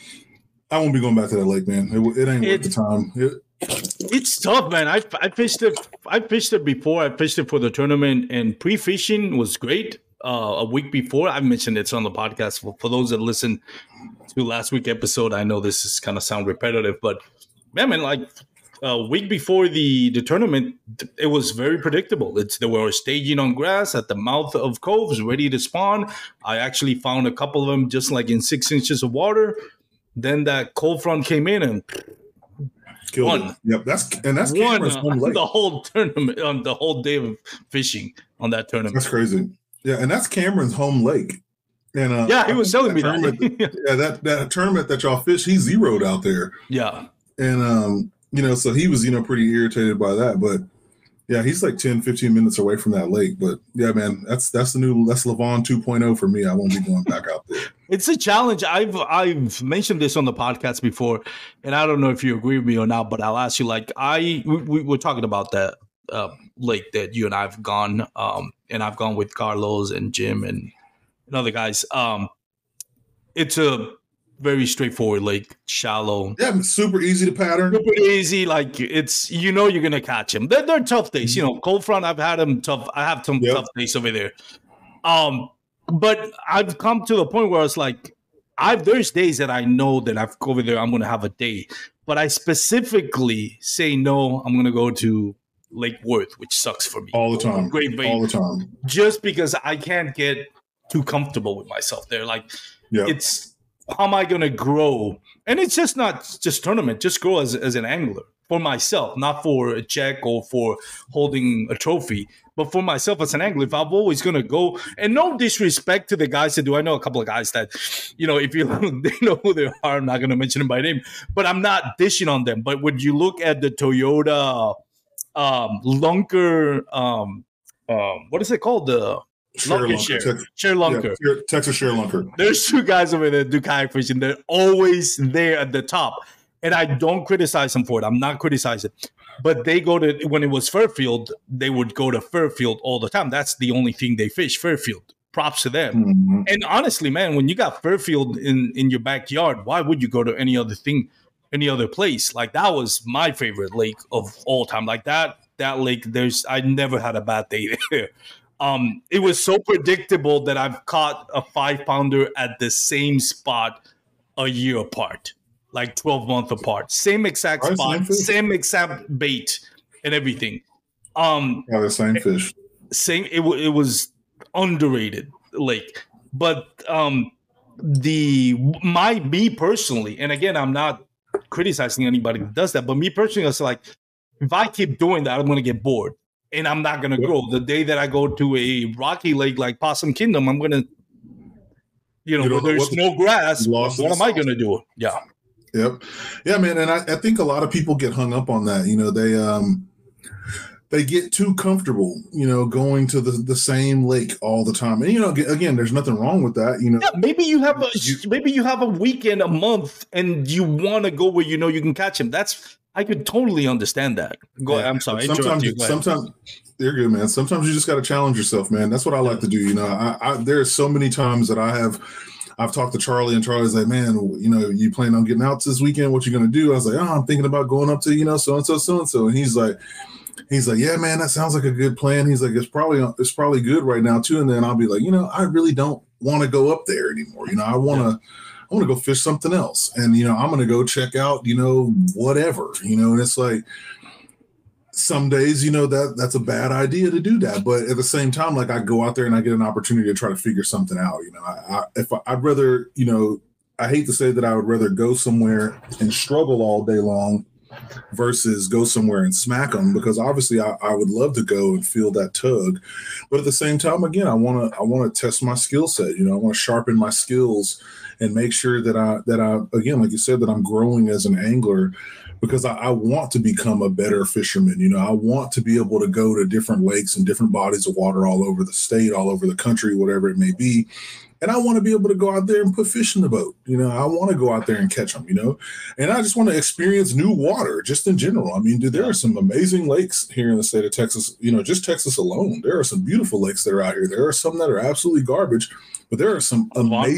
[SPEAKER 2] I won't be going back to that lake, man. It ain't worth the time.
[SPEAKER 1] It's tough, man. I fished it before. I fished it for the tournament, and pre-fishing was great. A week before, I mentioned it's on the podcast. For those that listen to last week's episode, I know this is kind of sound repetitive, but man, like a week before the tournament, it was very predictable. They were staging on grass at the mouth of coves, ready to spawn. I actually found a couple of them just like in 6 inches of water. Then that cold front came in and
[SPEAKER 2] killed it. Yep, that's Cameron's home lake.
[SPEAKER 1] The whole tournament, on the whole day of fishing on that tournament.
[SPEAKER 2] That's crazy. Yeah, and that's Cameron's home lake. And
[SPEAKER 1] yeah, he was telling me that.
[SPEAKER 2] Yeah, that tournament that y'all fished, he zeroed out there.
[SPEAKER 1] Yeah,
[SPEAKER 2] and you know, so he was, you know, pretty irritated by that. But yeah, he's like 10, 15 minutes away from that lake. But yeah, man, that's Levon 2.0 for me. I won't be going back out there.
[SPEAKER 1] It's a challenge. I've mentioned this on the podcast before, and I don't know if you agree with me or not, but I'll ask you, like, we were talking about that lake that you and I have gone, and I've gone with Carlos and Jim and other guys. It's a very straightforward lake, shallow.
[SPEAKER 2] Yeah, super easy to pattern.
[SPEAKER 1] Super easy, like it's, you know, you're gonna catch them. They're tough days, you know. Cold front, I've had them tough. I have some tough days over there. But I've come to the point where it's like, there's days that I know that I've go over there, I'm gonna have a day, but I specifically say no. I'm gonna go to Lake Worth, which sucks for me
[SPEAKER 2] all the time.
[SPEAKER 1] Great bait,
[SPEAKER 2] all the time,
[SPEAKER 1] just because I can't get too comfortable with myself there. Like it's how am I going to grow? And it's just not just tournament, just grow as an angler for myself, not for a check or for holding a trophy, but for myself as an angler. If I'm always going to go, and no disrespect to the guys that do, I know a couple of guys that, if you they know who they are, I'm not going to mention them by name, but I'm not dishing on them. But when you look at the Toyota Lunker, what is it called? The Share Lunker.
[SPEAKER 2] Yeah, Texas Share Lunker.
[SPEAKER 1] There's two guys over there that do kayak fishing. They're always there at the top. And I don't criticize them for it. I'm not criticizing. But they go to, when it was Fairfield, they would go to Fairfield all the time. That's the only thing they fish, Fairfield. Props to them. Mm-hmm. And honestly, man, when you got Fairfield in your backyard, why would you go to any other place? Like, that was my favorite lake of all time. Like that lake, I never had a bad day there. It was so predictable that I've caught a 5-pounder at the same spot a year apart, like 12 months apart. Same exact spot, same exact bait and everything.
[SPEAKER 2] The same fish.
[SPEAKER 1] It was underrated lake. But me personally, and again, I'm not criticizing anybody that does that, but me personally, I was like, if I keep doing that, I'm going to get bored. And I'm not going to grow. The day that I go to a rocky lake like Possum Kingdom, I'm going to, where there's no grass, what am I going to do? Yeah.
[SPEAKER 2] Yep. Yeah, man. And I think a lot of people get hung up on that. They get too comfortable, going to the same lake all the time. And, again, there's nothing wrong with that.
[SPEAKER 1] Yeah, maybe you have a weekend, a month, and you want to go where you can catch them. I could totally understand that. Go ahead. I'm sorry.
[SPEAKER 2] Sometimes you're good, man. Sometimes you just got to challenge yourself, man. That's what I like to do. There are so many times that I've talked to Charlie, and Charlie's like, man, you plan on getting out this weekend? What you going to do? I was like, I'm thinking about going up to, so-and-so. And he's like, yeah, man, that sounds like a good plan. He's like, it's probably good right now too. And then I'll be like, I really don't want to go up there anymore. I want to go fish something else. And, I'm going to go check out, whatever, and it's like, some days, that's a bad idea to do that. But at the same time, like, I go out there and I get an opportunity to try to figure something out. I'd rather, I hate to say that I would rather go somewhere and struggle all day long versus go somewhere and smack them, because obviously I would love to go and feel that tug. But at the same time, again, I want to test my skill set. I want to sharpen my skills and make sure that I, again, like you said, that I'm growing as an angler, because I want to become a better fisherman. I want to be able to go to different lakes and different bodies of water all over the state, all over the country, whatever it may be. And I want to be able to go out there and put fish in the boat. I want to go out there and catch them, and I just want to experience new water just in general. I mean, dude, there are some amazing lakes here in the state of Texas, just Texas alone. There are some beautiful lakes that are out here. There are some that are absolutely garbage, but there are some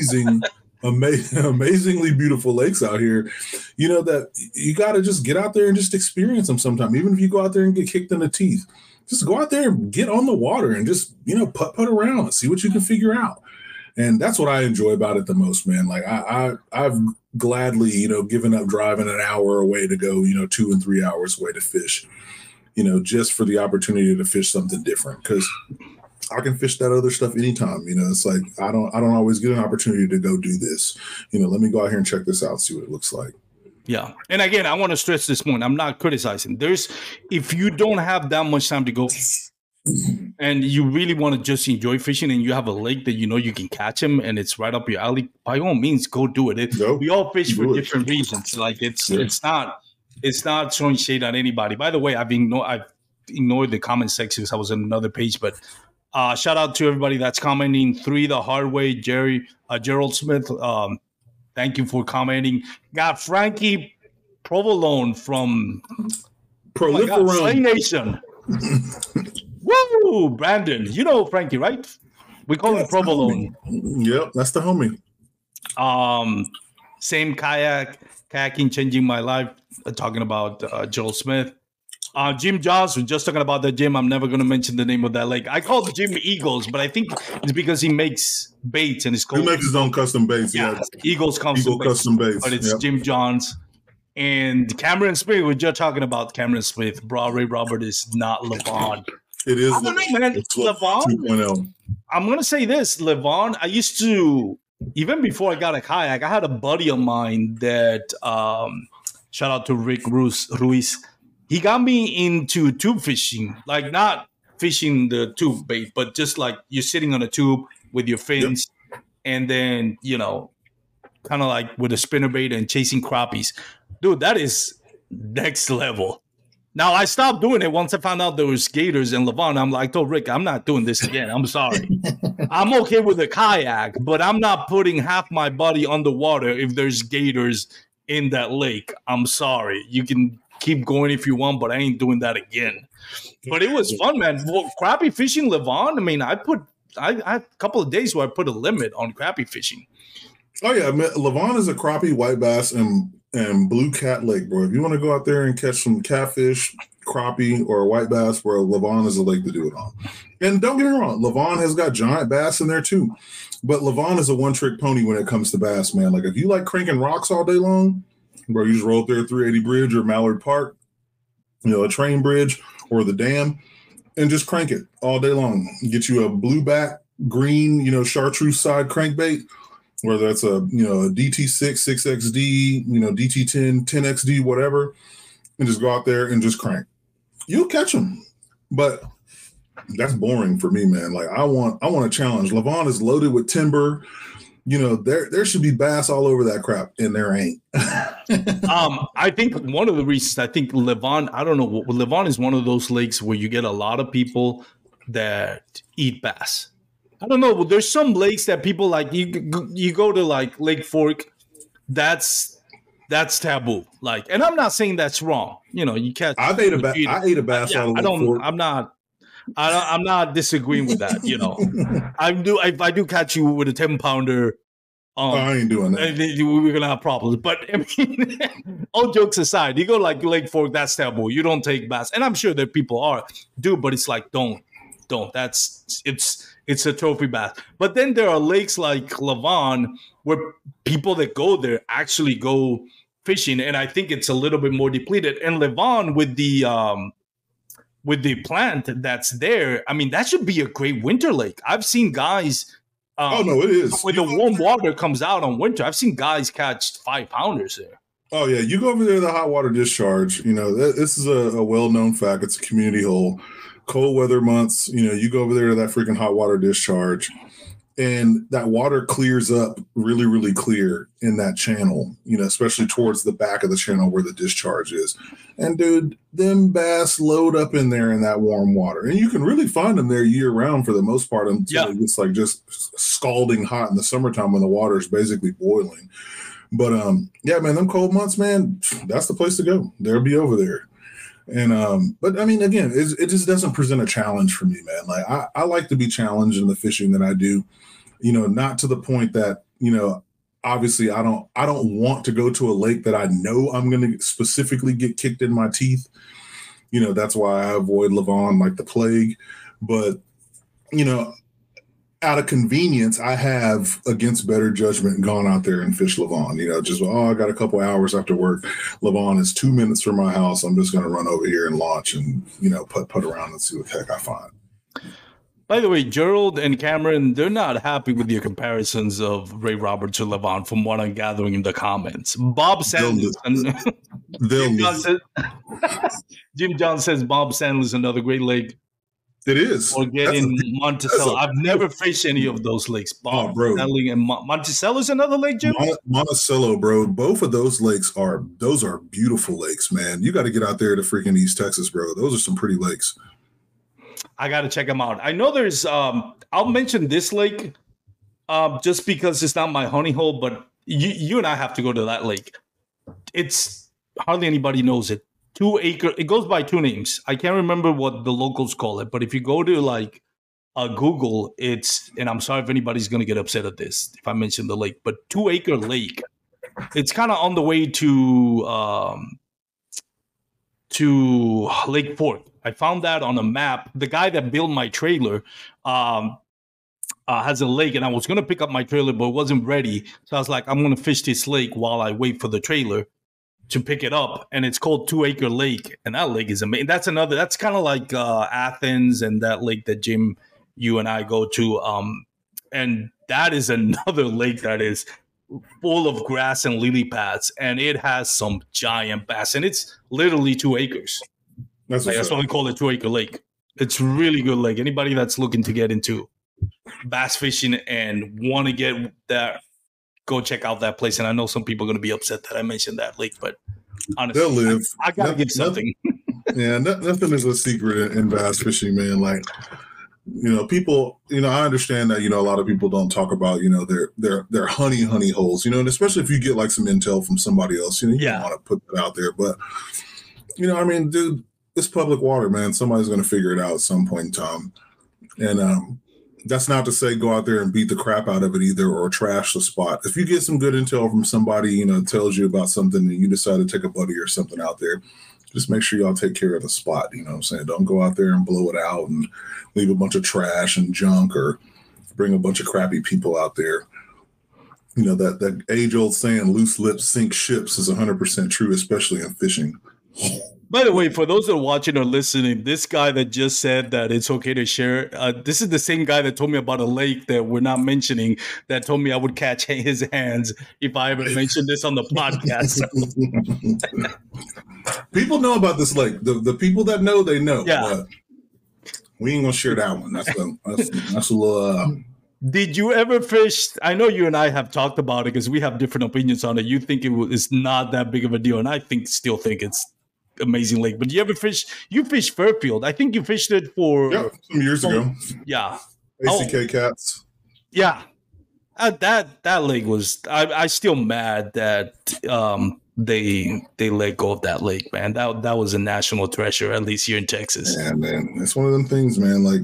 [SPEAKER 2] amazingly beautiful lakes out here, that you got to just get out there and just experience them sometime. Even if you go out there and get kicked in the teeth, just go out there and get on the water and just, putt around and see what you can figure out. And that's what I enjoy about it the most, man. Like I've gladly, given up driving an hour away to go, 2 and 3 hours away to fish, just for the opportunity to fish something different. Because I can fish that other stuff anytime. It's like, I don't always get an opportunity to go do this. Let me go out here and check this out, see what it looks like.
[SPEAKER 1] Yeah. And again, I want to stress this point. I'm not criticizing. If you don't have that much time to go and you really want to just enjoy fishing, and you have a lake that you can catch them and it's right up your alley, by all means, go do it. We all fish for different reasons. Like it's not throwing shade at anybody. By the way, I've ignored the comment section because I was on another page, but shout out to everybody that's commenting. 3 the hard way, Gerald Smith. Thank you for commenting. Got Frankie Provolone from Slay Nation. Woo, Brandon. You know Frankie, right? We call him Provolone.
[SPEAKER 2] Yep, that's the homie.
[SPEAKER 1] Same kayaking changing my life. Talking about Joel Smith. Jim Johns, we're just talking about the gym. I'm never going to mention the name of that lake. I call the gym Eagles, but I think it's because he makes baits and it's called.
[SPEAKER 2] He makes his own custom baits. Yeah,
[SPEAKER 1] Eagles custom baits. But it's Jim Johns. And Cameron Smith, we're just talking about Cameron Smith. Ray Robert is not Levon.
[SPEAKER 2] It is.
[SPEAKER 1] I don't know, man. Levon.
[SPEAKER 2] 2.0.
[SPEAKER 1] I'm going to say this. Levon, I used to even before I got a kayak, I had a buddy of mine that shout out to Rick Ruiz. He got me into tube fishing, like not fishing the tube bait, but just like you're sitting on a tube with your fins, and then kind of like with a spinnerbait and chasing crappies. Dude, that is next level. Now, I stopped doing it once I found out there was gators in Levant. I told Rick, I'm not doing this again. I'm sorry. I'm okay with a kayak, but I'm not putting half my body underwater if there's gators in that lake. I'm sorry. You can keep going if you want, but I ain't doing that again. But it was fun, man. Well, crappie fishing Levant, I mean, I had a couple of days where I put a limit on crappie fishing.
[SPEAKER 2] Oh, yeah. Levant is a crappie, white bass, and blue cat lake, bro. If you want to go out there and catch some catfish, crappie, or white bass, bro, Levant is a lake to do it on. And don't get me wrong, Levant has got giant bass in there too. But Levant is a one-trick pony when it comes to bass, man. Like, if you like cranking rocks all day long, bro, you just roll up there 380 Bridge or Mallard Park, a train bridge or the dam, and just crank it all day long. Get you a blue back, green, chartreuse side crankbait, whether that's a DT6, 6XD, DT10, 10XD, whatever, and just go out there and just crank. You'll catch them, but that's boring for me, man. Like, I want a challenge. Levant is loaded with timber. There should be bass all over that crap, and there ain't.
[SPEAKER 1] I think one of the reasons I think Levant, I don't know, Levant is one of those lakes where you get a lot of people that eat bass. I don't know. There's some lakes that people like. You go to like Lake Fork, that's taboo. Like, and I'm not saying that's wrong. You catch.
[SPEAKER 2] I ate a bass out of Lake Fork.
[SPEAKER 1] I'm not disagreeing with that. I do catch you with a 10-pounder.
[SPEAKER 2] I ain't doing that.
[SPEAKER 1] We're gonna have problems. But I mean, all jokes aside, you go like Lake Fork, that's taboo. You don't take bass, and I'm sure that people are but it's like don't. It's a trophy bass. But then there are lakes like Levant where people that go there actually go fishing, and I think it's a little bit more depleted. And Levant with the plant that's there, I mean, that should be a great winter lake. I've seen guys.
[SPEAKER 2] It is.
[SPEAKER 1] When the warm water comes out on winter, I've seen guys catch 5-pounders there.
[SPEAKER 2] Oh yeah, you go over there to the hot water discharge. This is a well-known fact. It's a community hole. Cold weather months, you go over there to that freaking hot water discharge, and that water clears up really, really clear in that channel, especially towards the back of the channel where the discharge is. And dude, them bass load up in there in that warm water. And you can really find them there year round for the most part until it gets like just scalding hot in the summertime when the water is basically boiling. But yeah, man, them cold months, man, that's the place to go. They'll be over there. And but I mean, again, it just doesn't present a challenge for me, man. Like I like to be challenged in the fishing that I do, not to the point that, obviously I don't want to go to a lake that I know I'm going to specifically get kicked in my teeth. That's why I avoid Levant like the plague. But, out of convenience, I have, against better judgment, gone out there and fished Levant. I got a couple hours after work. Levant is 2 minutes from my house. I'm just going to run over here and launch and, put around and see what the heck I find.
[SPEAKER 1] By the way, Gerald and Cameron, they're not happy with your comparisons of Ray Roberts to Levant from what I'm gathering in the comments. Bob Sanders. Jim John says Bob Sanders is another great lake.
[SPEAKER 2] It is.
[SPEAKER 1] Or get in Monticello. I've never fished any of those lakes. Bob,
[SPEAKER 2] bro.
[SPEAKER 1] And Monticello is another lake, Jim?
[SPEAKER 2] Monticello, bro. Both of those lakes are beautiful lakes, man. You got to get out there to freaking East Texas, bro. Those are some pretty lakes.
[SPEAKER 1] I got to check them out. I know there's, I'll mention this lake just because it's not my honey hole, but you and I have to go to that lake. It's hardly anybody knows it. 2 acre. It goes by 2 names. I can't remember what the locals call it, but if you go to like Google, and I'm sorry if anybody's going to get upset at this if I mention the lake, but 2 acre lake. It's kind of on the way to Lake Fork. I found that on a map. The guy that built my trailer has a lake, and I was going to pick up my trailer, but it wasn't ready. So I was like, I'm going to fish this lake while I wait for the trailer to pick it up. And it's called 2 Acre Lake. And that lake is amazing. That's kind of like Athens and that lake that Jim, you and I go to. and that is another lake that is full of grass and lily pads, and it has some giant bass, and it's literally 2 acres. That's why we call it 2-acre lake. It's really good lake. Anybody that's looking to get into bass fishing and want to get that, go check out that place. And I know some people are going to be upset that I mentioned that lake, but honestly,
[SPEAKER 2] they'll live.
[SPEAKER 1] I gotta give something.
[SPEAKER 2] Yeah, nothing is a secret in bass fishing, man. Like, people, I understand that, a lot of people don't talk about, their honey holes, and especially if you get like some intel from somebody else, you don't want to put that out there. But, dude, it's public water, man. Somebody's going to figure it out at some point in time. And that's not to say go out there and beat the crap out of it either or trash the spot. If you get some good intel from somebody, tells you about something and you decide to take a buddy or something out there, just make sure y'all take care of the spot. You know what I'm saying? Don't go out there and blow it out and leave a bunch of trash and junk or bring a bunch of crappy people out there. That age-old saying, loose lips sink ships, is 100% true, especially in fishing.
[SPEAKER 1] By the way, for those that are watching or listening, this guy that just said that it's okay to share, this is the same guy that told me about a lake that we're not mentioning, that told me I would catch his hands if I ever mentioned this on the podcast.
[SPEAKER 2] People know about this lake. The people that know, they know.
[SPEAKER 1] Yeah.
[SPEAKER 2] We ain't going to share that one. That's a little...
[SPEAKER 1] Did you ever fish? I know you and I have talked about it because we have different opinions on it. You think it's not that big of a deal, and I still think it's amazing lake. But you ever fish? You fished Fairfield. I think you fished it for
[SPEAKER 2] some years ago.
[SPEAKER 1] Yeah,
[SPEAKER 2] ACK Cats.
[SPEAKER 1] Yeah, that lake was. I still mad that they let go of that lake, man. That was a national treasure, at least here in Texas.
[SPEAKER 2] Yeah, man, it's one of them things, man. Like,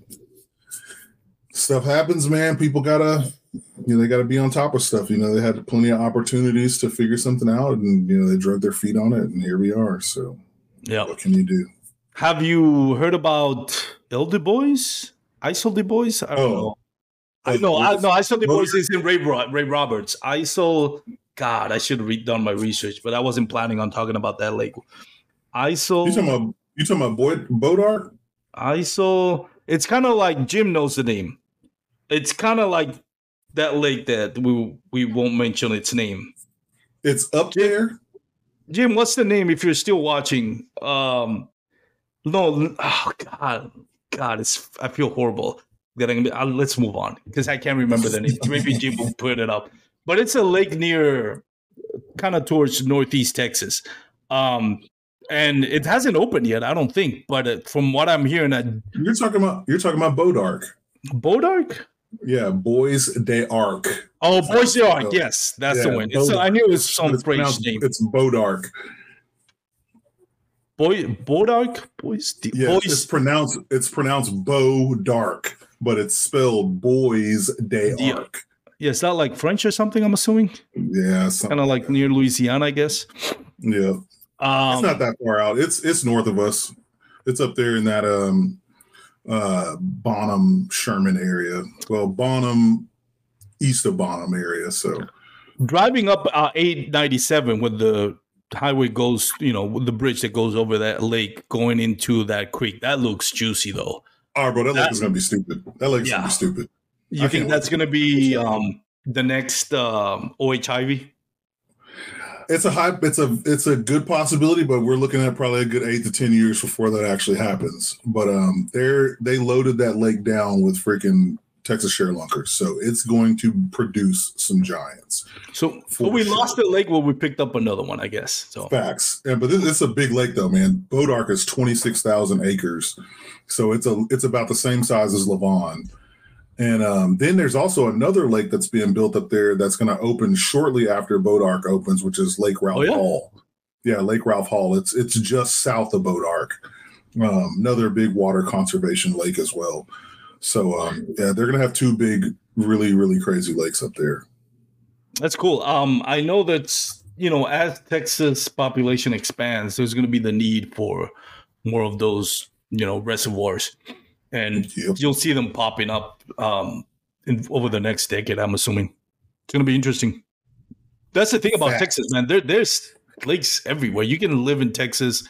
[SPEAKER 2] stuff happens, man. People gotta, they gotta be on top of stuff. They had plenty of opportunities to figure something out, and they drug their feet on it, and here we are. So, what can you do?
[SPEAKER 1] Have you heard about El Du Bois? ISO Du Bois? I don't know. I know. ISO Du Bois is in Ray Roberts. ISO. God, I should have done my research, but I wasn't planning on talking about that lake. ISO.
[SPEAKER 2] You talking about Bodark?
[SPEAKER 1] ISO. It's kind of like Jim knows the name. It's kind of like that lake that we won't mention its name.
[SPEAKER 2] It's up there.
[SPEAKER 1] Jim, what's the name if you're still watching? No, oh God, I feel horrible. Let's move on because I can't remember the name. Maybe Jim will put it up. But it's a lake near, kind of towards northeast Texas. And it hasn't opened yet, I don't think. But from what I'm hearing,
[SPEAKER 2] you're talking about Bodark.
[SPEAKER 1] Bodark?
[SPEAKER 2] Yeah, Bois de Arc.
[SPEAKER 1] Oh, Bois de Arc. Yes, that's the one. I knew it was some French name.
[SPEAKER 2] It's Bodark.
[SPEAKER 1] Bodark?
[SPEAKER 2] It's pronounced Bodark, but it's spelled Bois de Arc.
[SPEAKER 1] Yeah, is that like French or something, I'm assuming?
[SPEAKER 2] Yeah.
[SPEAKER 1] Kind of like near Louisiana, I guess.
[SPEAKER 2] Yeah. It's not that far out. It's north of us. It's up there in that Bonham, Sherman area. Well, Bonham, east of Bonham area. So
[SPEAKER 1] driving up 897 when the highway goes, with the bridge that goes over that lake going into that creek, that looks juicy though.
[SPEAKER 2] Oh, bro, that lake is gonna be stupid. That lake's gonna be stupid.
[SPEAKER 1] You think that's gonna be the next OHIV?
[SPEAKER 2] It's a good possibility, but we're looking at probably a good 8 to 10 years before that actually happens. But they loaded that lake down with freaking Texas share lunkers, so it's going to produce some giants.
[SPEAKER 1] So we lost the lake when we picked up another one, I guess. So
[SPEAKER 2] facts, but it's a big lake though, man. Bodark is 26,000 acres, so it's about the same size as Lavon. And then there's also another lake that's being built up there that's going to open shortly after Bodark opens, which is Lake Ralph Hall. Yeah, Lake Ralph Hall. It's just south of Bodark. Another big water conservation lake as well. So, they're going to have 2 big, really, really crazy lakes up there.
[SPEAKER 1] That's cool. I know that, as Texas population expands, there's going to be the need for more of those, reservoirs. And you'll see them popping up over the next decade, I'm assuming. It's going to be interesting. That's the thing about Texas, man. There's lakes everywhere. You can live in Texas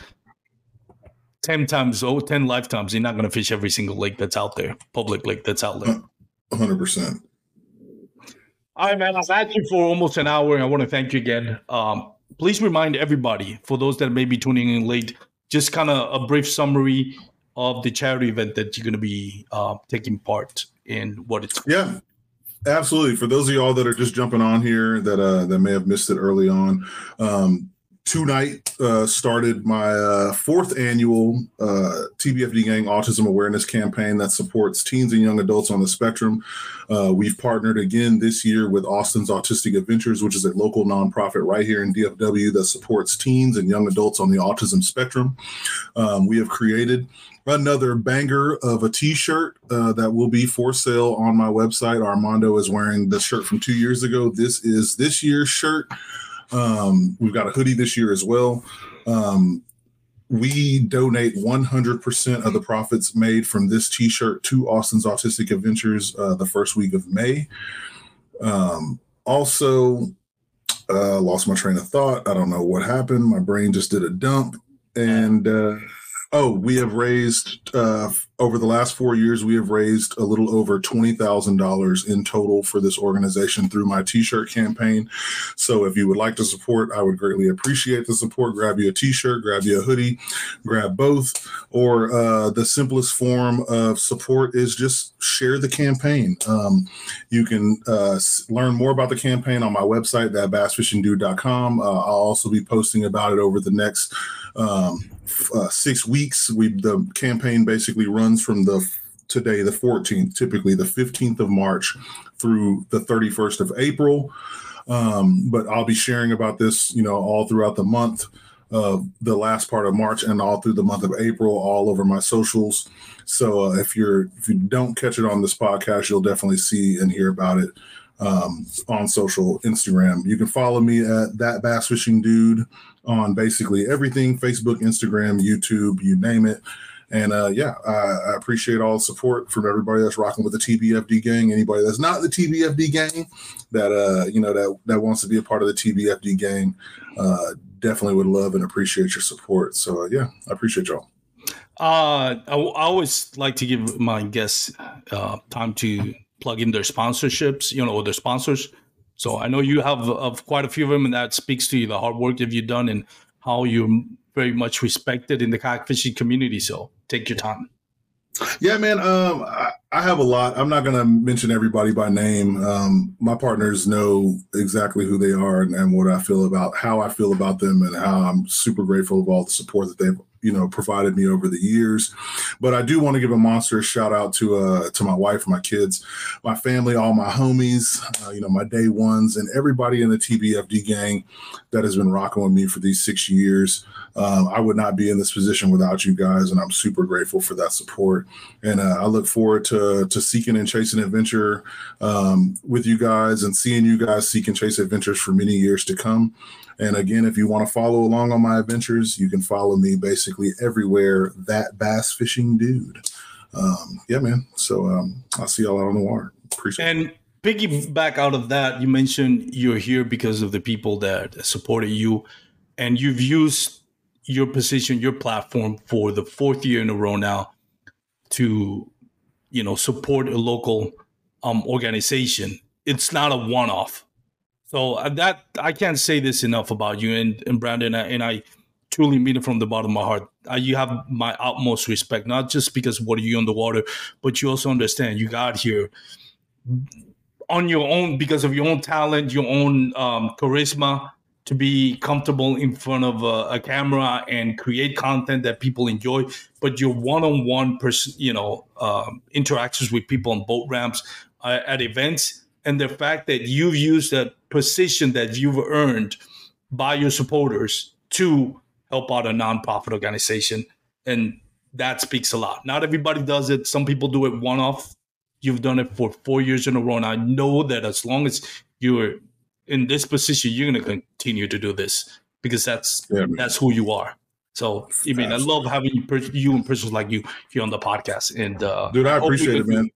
[SPEAKER 1] 10 lifetimes. You're not going to fish every single lake that's out there, public lake that's out there.
[SPEAKER 2] 100%.
[SPEAKER 1] All right, man. I've had you for almost an hour, and I want to thank you again. Please remind everybody, for those that may be tuning in late, just kind of a brief summary of the charity event that you're going to be taking part in, what it's for.
[SPEAKER 2] Yeah, absolutely. For those of y'all that are just jumping on here that may have missed it early on, tonight started my fourth annual TBFD Gang Autism Awareness Campaign that supports teens and young adults on the spectrum. We've partnered again this year with Austin's Autistic Adventures, which is a local nonprofit right here in DFW that supports teens and young adults on the autism spectrum. We have created another banger of a t-shirt that will be for sale on my website. Armando is wearing the shirt from 2 years ago. This is this year's shirt. We've got a hoodie this year as well. We donate 100% of the profits made from this t-shirt to Austin's Autistic Adventures the first week of May. Also, lost my train of thought. I don't know what happened. My brain just did a dump. And we have raised, over the last 4 years, we have raised a little over $20,000 in total for this organization through my t-shirt campaign. So if you would like to support, I would greatly appreciate the support. Grab you a t-shirt, grab you a hoodie, grab both. Or the simplest form of support is just share the campaign. You can learn more about the campaign on my website, thatbassfishingdude.com. I'll also be posting about it over the next 6 weeks. The campaign basically runs from today, the 14th, typically the 15th of March through the 31st of April. But I'll be sharing about this, all throughout the month, the last part of March and all through the month of April, all over my socials. So if you don't catch it on this podcast, you'll definitely see and hear about it on social, Instagram. You can follow me at That Bass Fishing Dude on basically everything: Facebook, Instagram, YouTube, you name it. And I appreciate all the support from everybody that's rocking with the TBFD gang. Anybody that's not the TBFD gang that wants to be a part of the TBFD gang, definitely would love and appreciate your support. So I appreciate y'all.
[SPEAKER 1] I always like to give my guests time to plug in their sponsorships, or their sponsors. So I know you have quite a few of them, and that speaks to the hard work that you've done and how you're very much respected in the kayak fishing community. So take your time.
[SPEAKER 2] Yeah, man. I have a lot. I'm not going to mention everybody by name. My partners know exactly who they are and what I feel about, how I feel about them, and how I'm super grateful of all the support that they've provided me over the years. But I do want to give a monstrous shout out to my wife, my kids, my family, all my homies, my day ones, and everybody in the TBFD gang that has been rocking with me for these 6 years. I would not be in this position without you guys, and I'm super grateful for that support. And I look forward to seeking and chasing adventure with you guys, and seeing you guys seek and chase adventures for many years to come. And again, if you want to follow along on my adventures, you can follow me basically everywhere, That Bass Fishing Dude. Yeah, man. So I'll see y'all out on the water. Appreciate it.
[SPEAKER 1] And piggyback out of that, you mentioned you're here because of the people that supported you, and you've used your position, your platform for the 4th year in a row now to, support a local organization. It's not a one-off. So that I can't say this enough about you, and Brandon, and I truly mean it from the bottom of my heart. You have my utmost respect, not just because of what you on the water, but you also understand you got here on your own because of your own talent, your own charisma, to be comfortable in front of a camera and create content that people enjoy. But your one-on-one interactions with people on boat ramps, at events, and the fact that you've used that position that you've earned by your supporters to help out a nonprofit organization. And that speaks a lot. Not everybody does it. Some people do it one-off. You've done it for 4 years in a row. And I know that as long as you're in this position, you're going to continue to do this because that's who you are. So, I love having you and persons like you here on the podcast. And
[SPEAKER 2] dude, I appreciate it, man.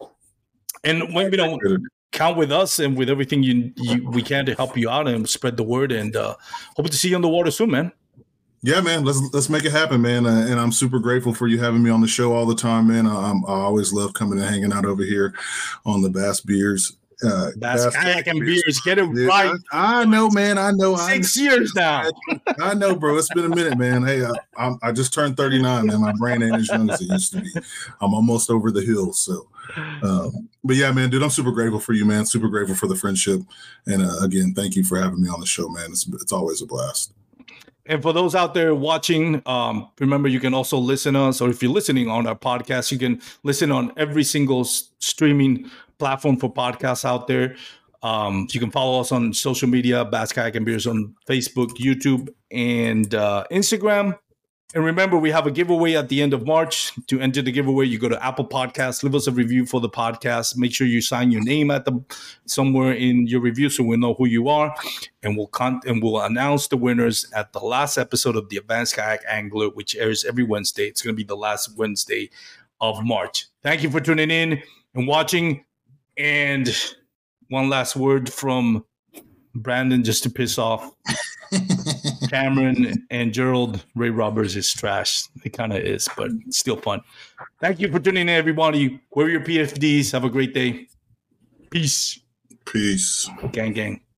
[SPEAKER 1] And when we don't count with us and with everything we can to help you out and spread the word. And hoping to see you on the water soon, man.
[SPEAKER 2] Yeah, man. Let's make it happen, man. And I'm super grateful for you having me on the show all the time, man. I always love coming and hanging out over here on the Bass Beers.
[SPEAKER 1] Bass Kayak and Beers. Get it
[SPEAKER 2] Yeah,
[SPEAKER 1] right.
[SPEAKER 2] I know, man. I know.
[SPEAKER 1] 6 years now.
[SPEAKER 2] I know, bro. It's been a minute, man. Hey, I just turned 39, man. My brain ain't as young as it used to be. I'm almost over the hill. So, but yeah, man, dude, I'm super grateful for you, man. Super grateful for the friendship. And again, thank you for having me on the show, man. It's always a blast.
[SPEAKER 1] And for those out there watching, remember you can also listen to us, or if you're listening on our podcast, you can listen on every single streaming platform for podcasts out there. You can follow us on social media, Bass Kayak and Beers on Facebook, YouTube, and Instagram. And remember, we have a giveaway at the end of March. To enter the giveaway, you go to Apple Podcasts, leave us a review for the podcast. Make sure you sign your name at somewhere in your review so we know who you are. And we'll announce the winners at the last episode of the Advanced Kayak Angler, which airs every Wednesday. It's going to be the last Wednesday of March. Thank you for tuning in and watching. And one last word from Brandon, just to piss off Cameron and Gerald. Ray Roberts is trash. It kind of is, but it's still fun. Thank you for tuning in, everybody. Wear your PFDs. Have a great day. Peace.
[SPEAKER 2] Peace.
[SPEAKER 1] Gang, gang.